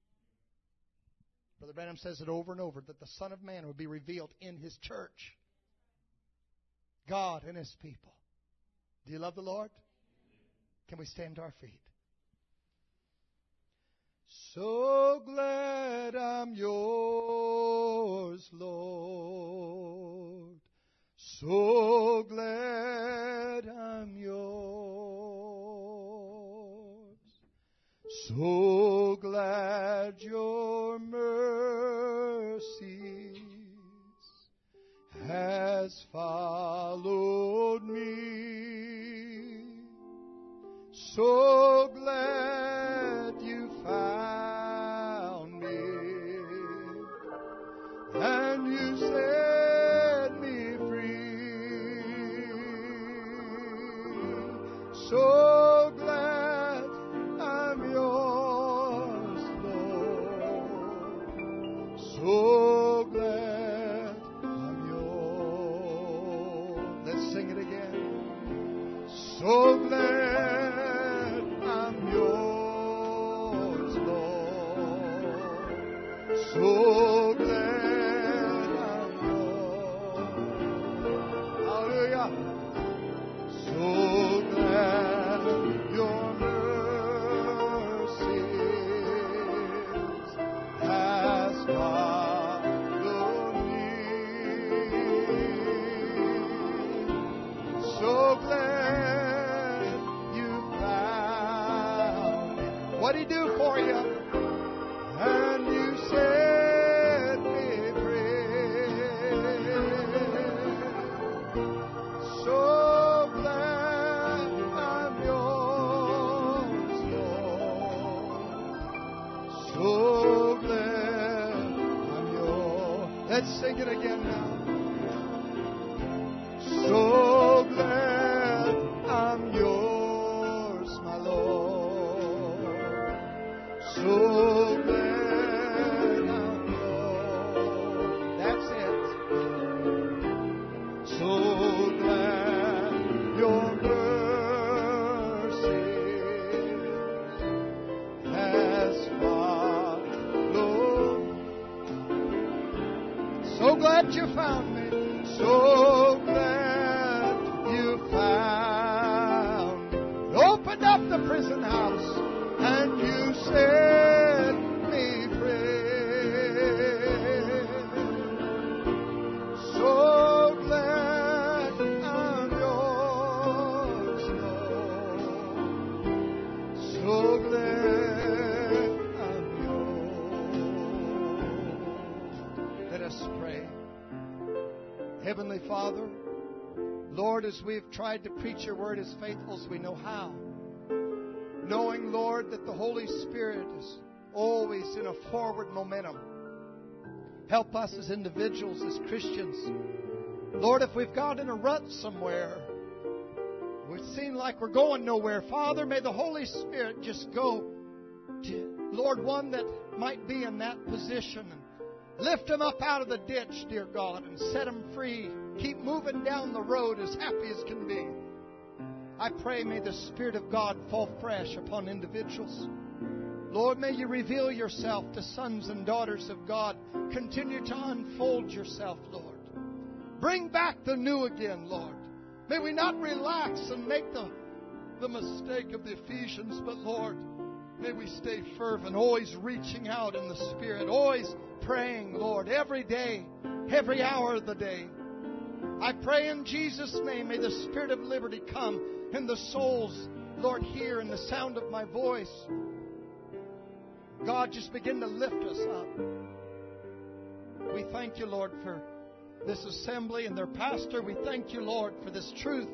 Speaker 5: Brother Branham says it over and over, that the Son of Man will be revealed in His church. God and His people. Do you love the Lord? Can we stand to our feet? So glad I'm yours, Lord. So glad I'm yours. So glad your mercies has followed me. So glad you found me, and you set me free. So glad I'm yours, Lord. So glad I'm yours. Let's sing it again. So glad. So glad I'm yours. Hallelujah. So glad your mercies has followed me. So glad you found me. What'd He do for you? And you set me free. So glad I'm yours, Lord. So glad I'm yours. Let's sing it again now. So glad I'm yours, my Lord. So you found me. So glad you found me. Open set me free. So glad I'm yours, Lord. So glad I'm yours. Let us pray. Heavenly Father, Lord, as we've tried to preach your word as faithful as we know how, knowing, Lord, that the Holy Spirit is always in a forward momentum. Help us as individuals, as Christians. Lord, if we've got in a rut somewhere, we seem like we're going nowhere, Father, may the Holy Spirit just go to, Lord, one that might be in that position, and lift him up out of the ditch, dear God, and set him free. Keep moving down the road as happy as can be. I pray, may the Spirit of God fall fresh upon individuals. Lord, may you reveal yourself to sons and daughters of God. Continue to unfold yourself, Lord. Bring back the new again, Lord. May we not relax and make the, the mistake of the Ephesians, but Lord, may we stay fervent, always reaching out in the Spirit, always praying, Lord, every day, every hour of the day. I pray in Jesus' name, may the Spirit of liberty come in the souls, Lord, hear in the sound of my voice. God, just begin to lift us up. We thank you, Lord, for this assembly and their pastor. We thank you, Lord, for this truth.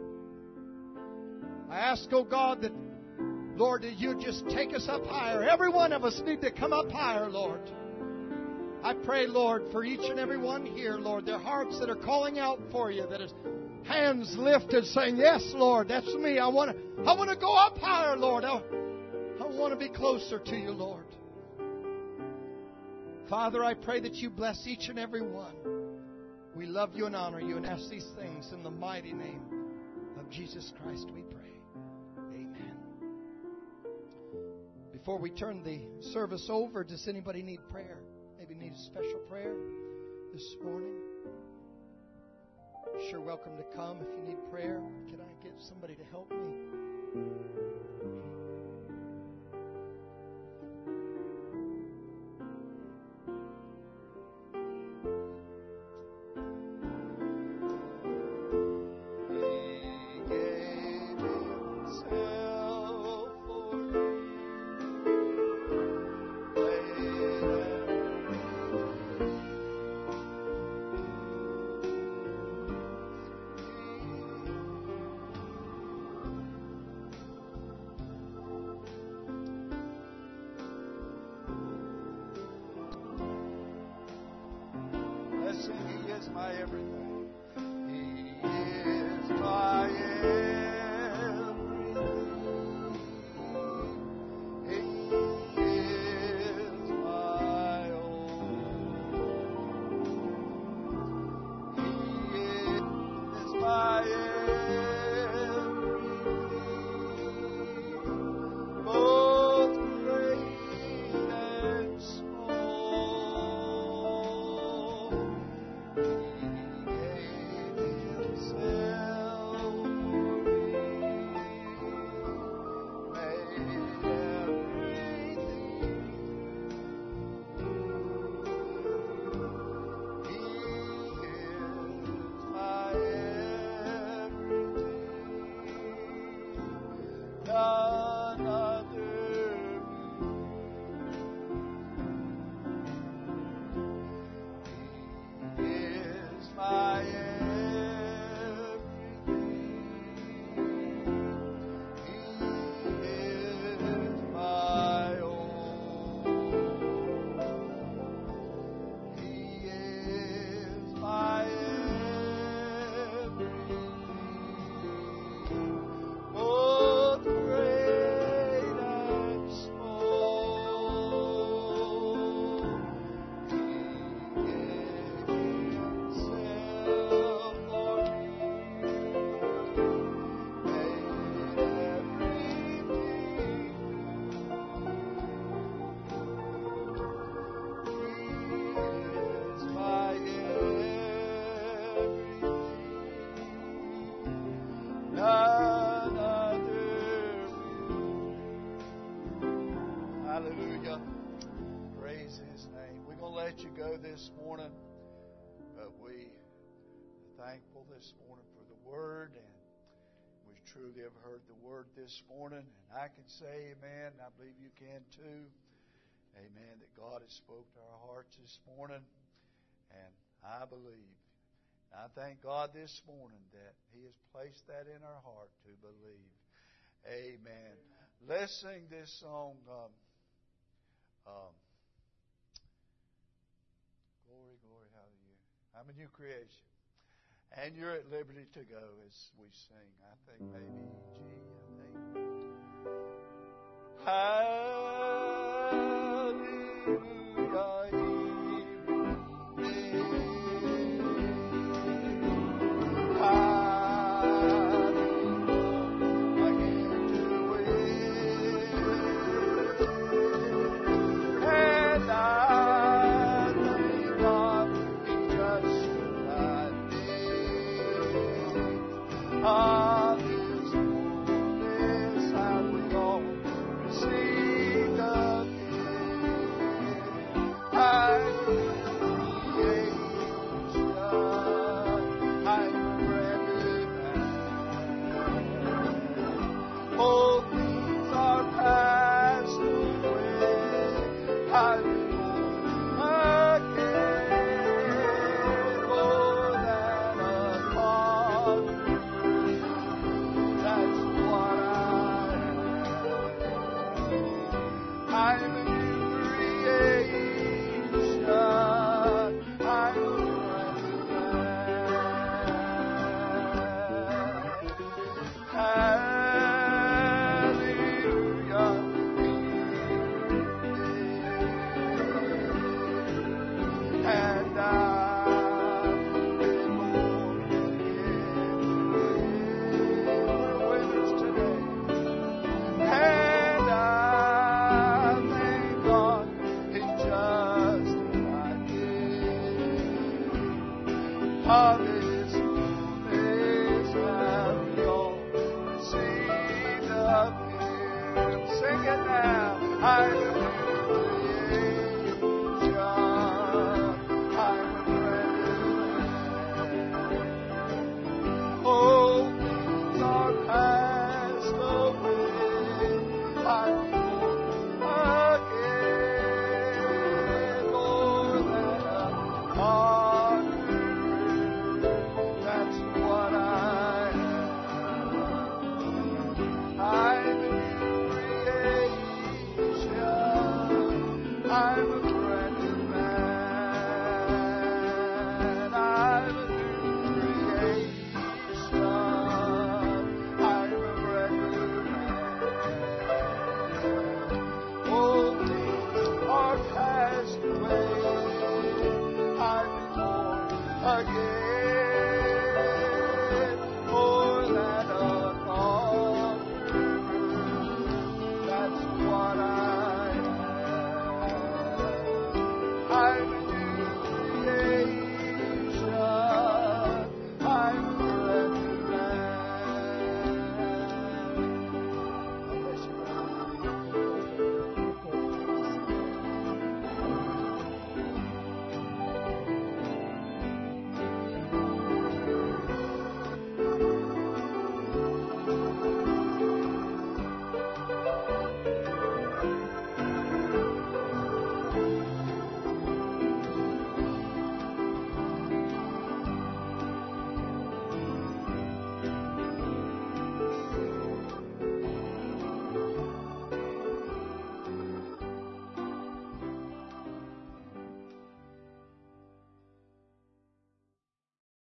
Speaker 5: I ask, oh God, that, Lord, that you just take us up higher. Every one of us need to come up higher, Lord. I pray, Lord, for each and every one here, Lord, their hearts that are calling out for you, that is hands lifted saying, yes, Lord, that's me. I want to I want to go up higher, Lord. I, I want to be closer to you, Lord. Father, I pray that you bless each and every one. We love you and honor you and ask these things in the mighty name of Jesus Christ, we pray. Amen. Before we turn the service over, does anybody need prayer? Maybe need a special prayer this morning? You're sure welcome to come if you need prayer. Can I get somebody to help me?
Speaker 1: He is my everything. He is my everything. He is my all. He is my everything. Both great and small. He Praise His name. We're going to let you go this morning, but we are thankful this morning for the Word, and we truly have heard the Word this morning. And I can say amen, and I believe you can too. Amen, that God has spoke to our hearts this morning, and I believe. I thank God this morning that He has placed that in our heart to believe. Amen. Let's sing this song, um, um, Glory, Glory, Hallelujah. I'm a new creation. And you're at liberty to go as we sing. I think maybe G, I think. Hallelujah. Again.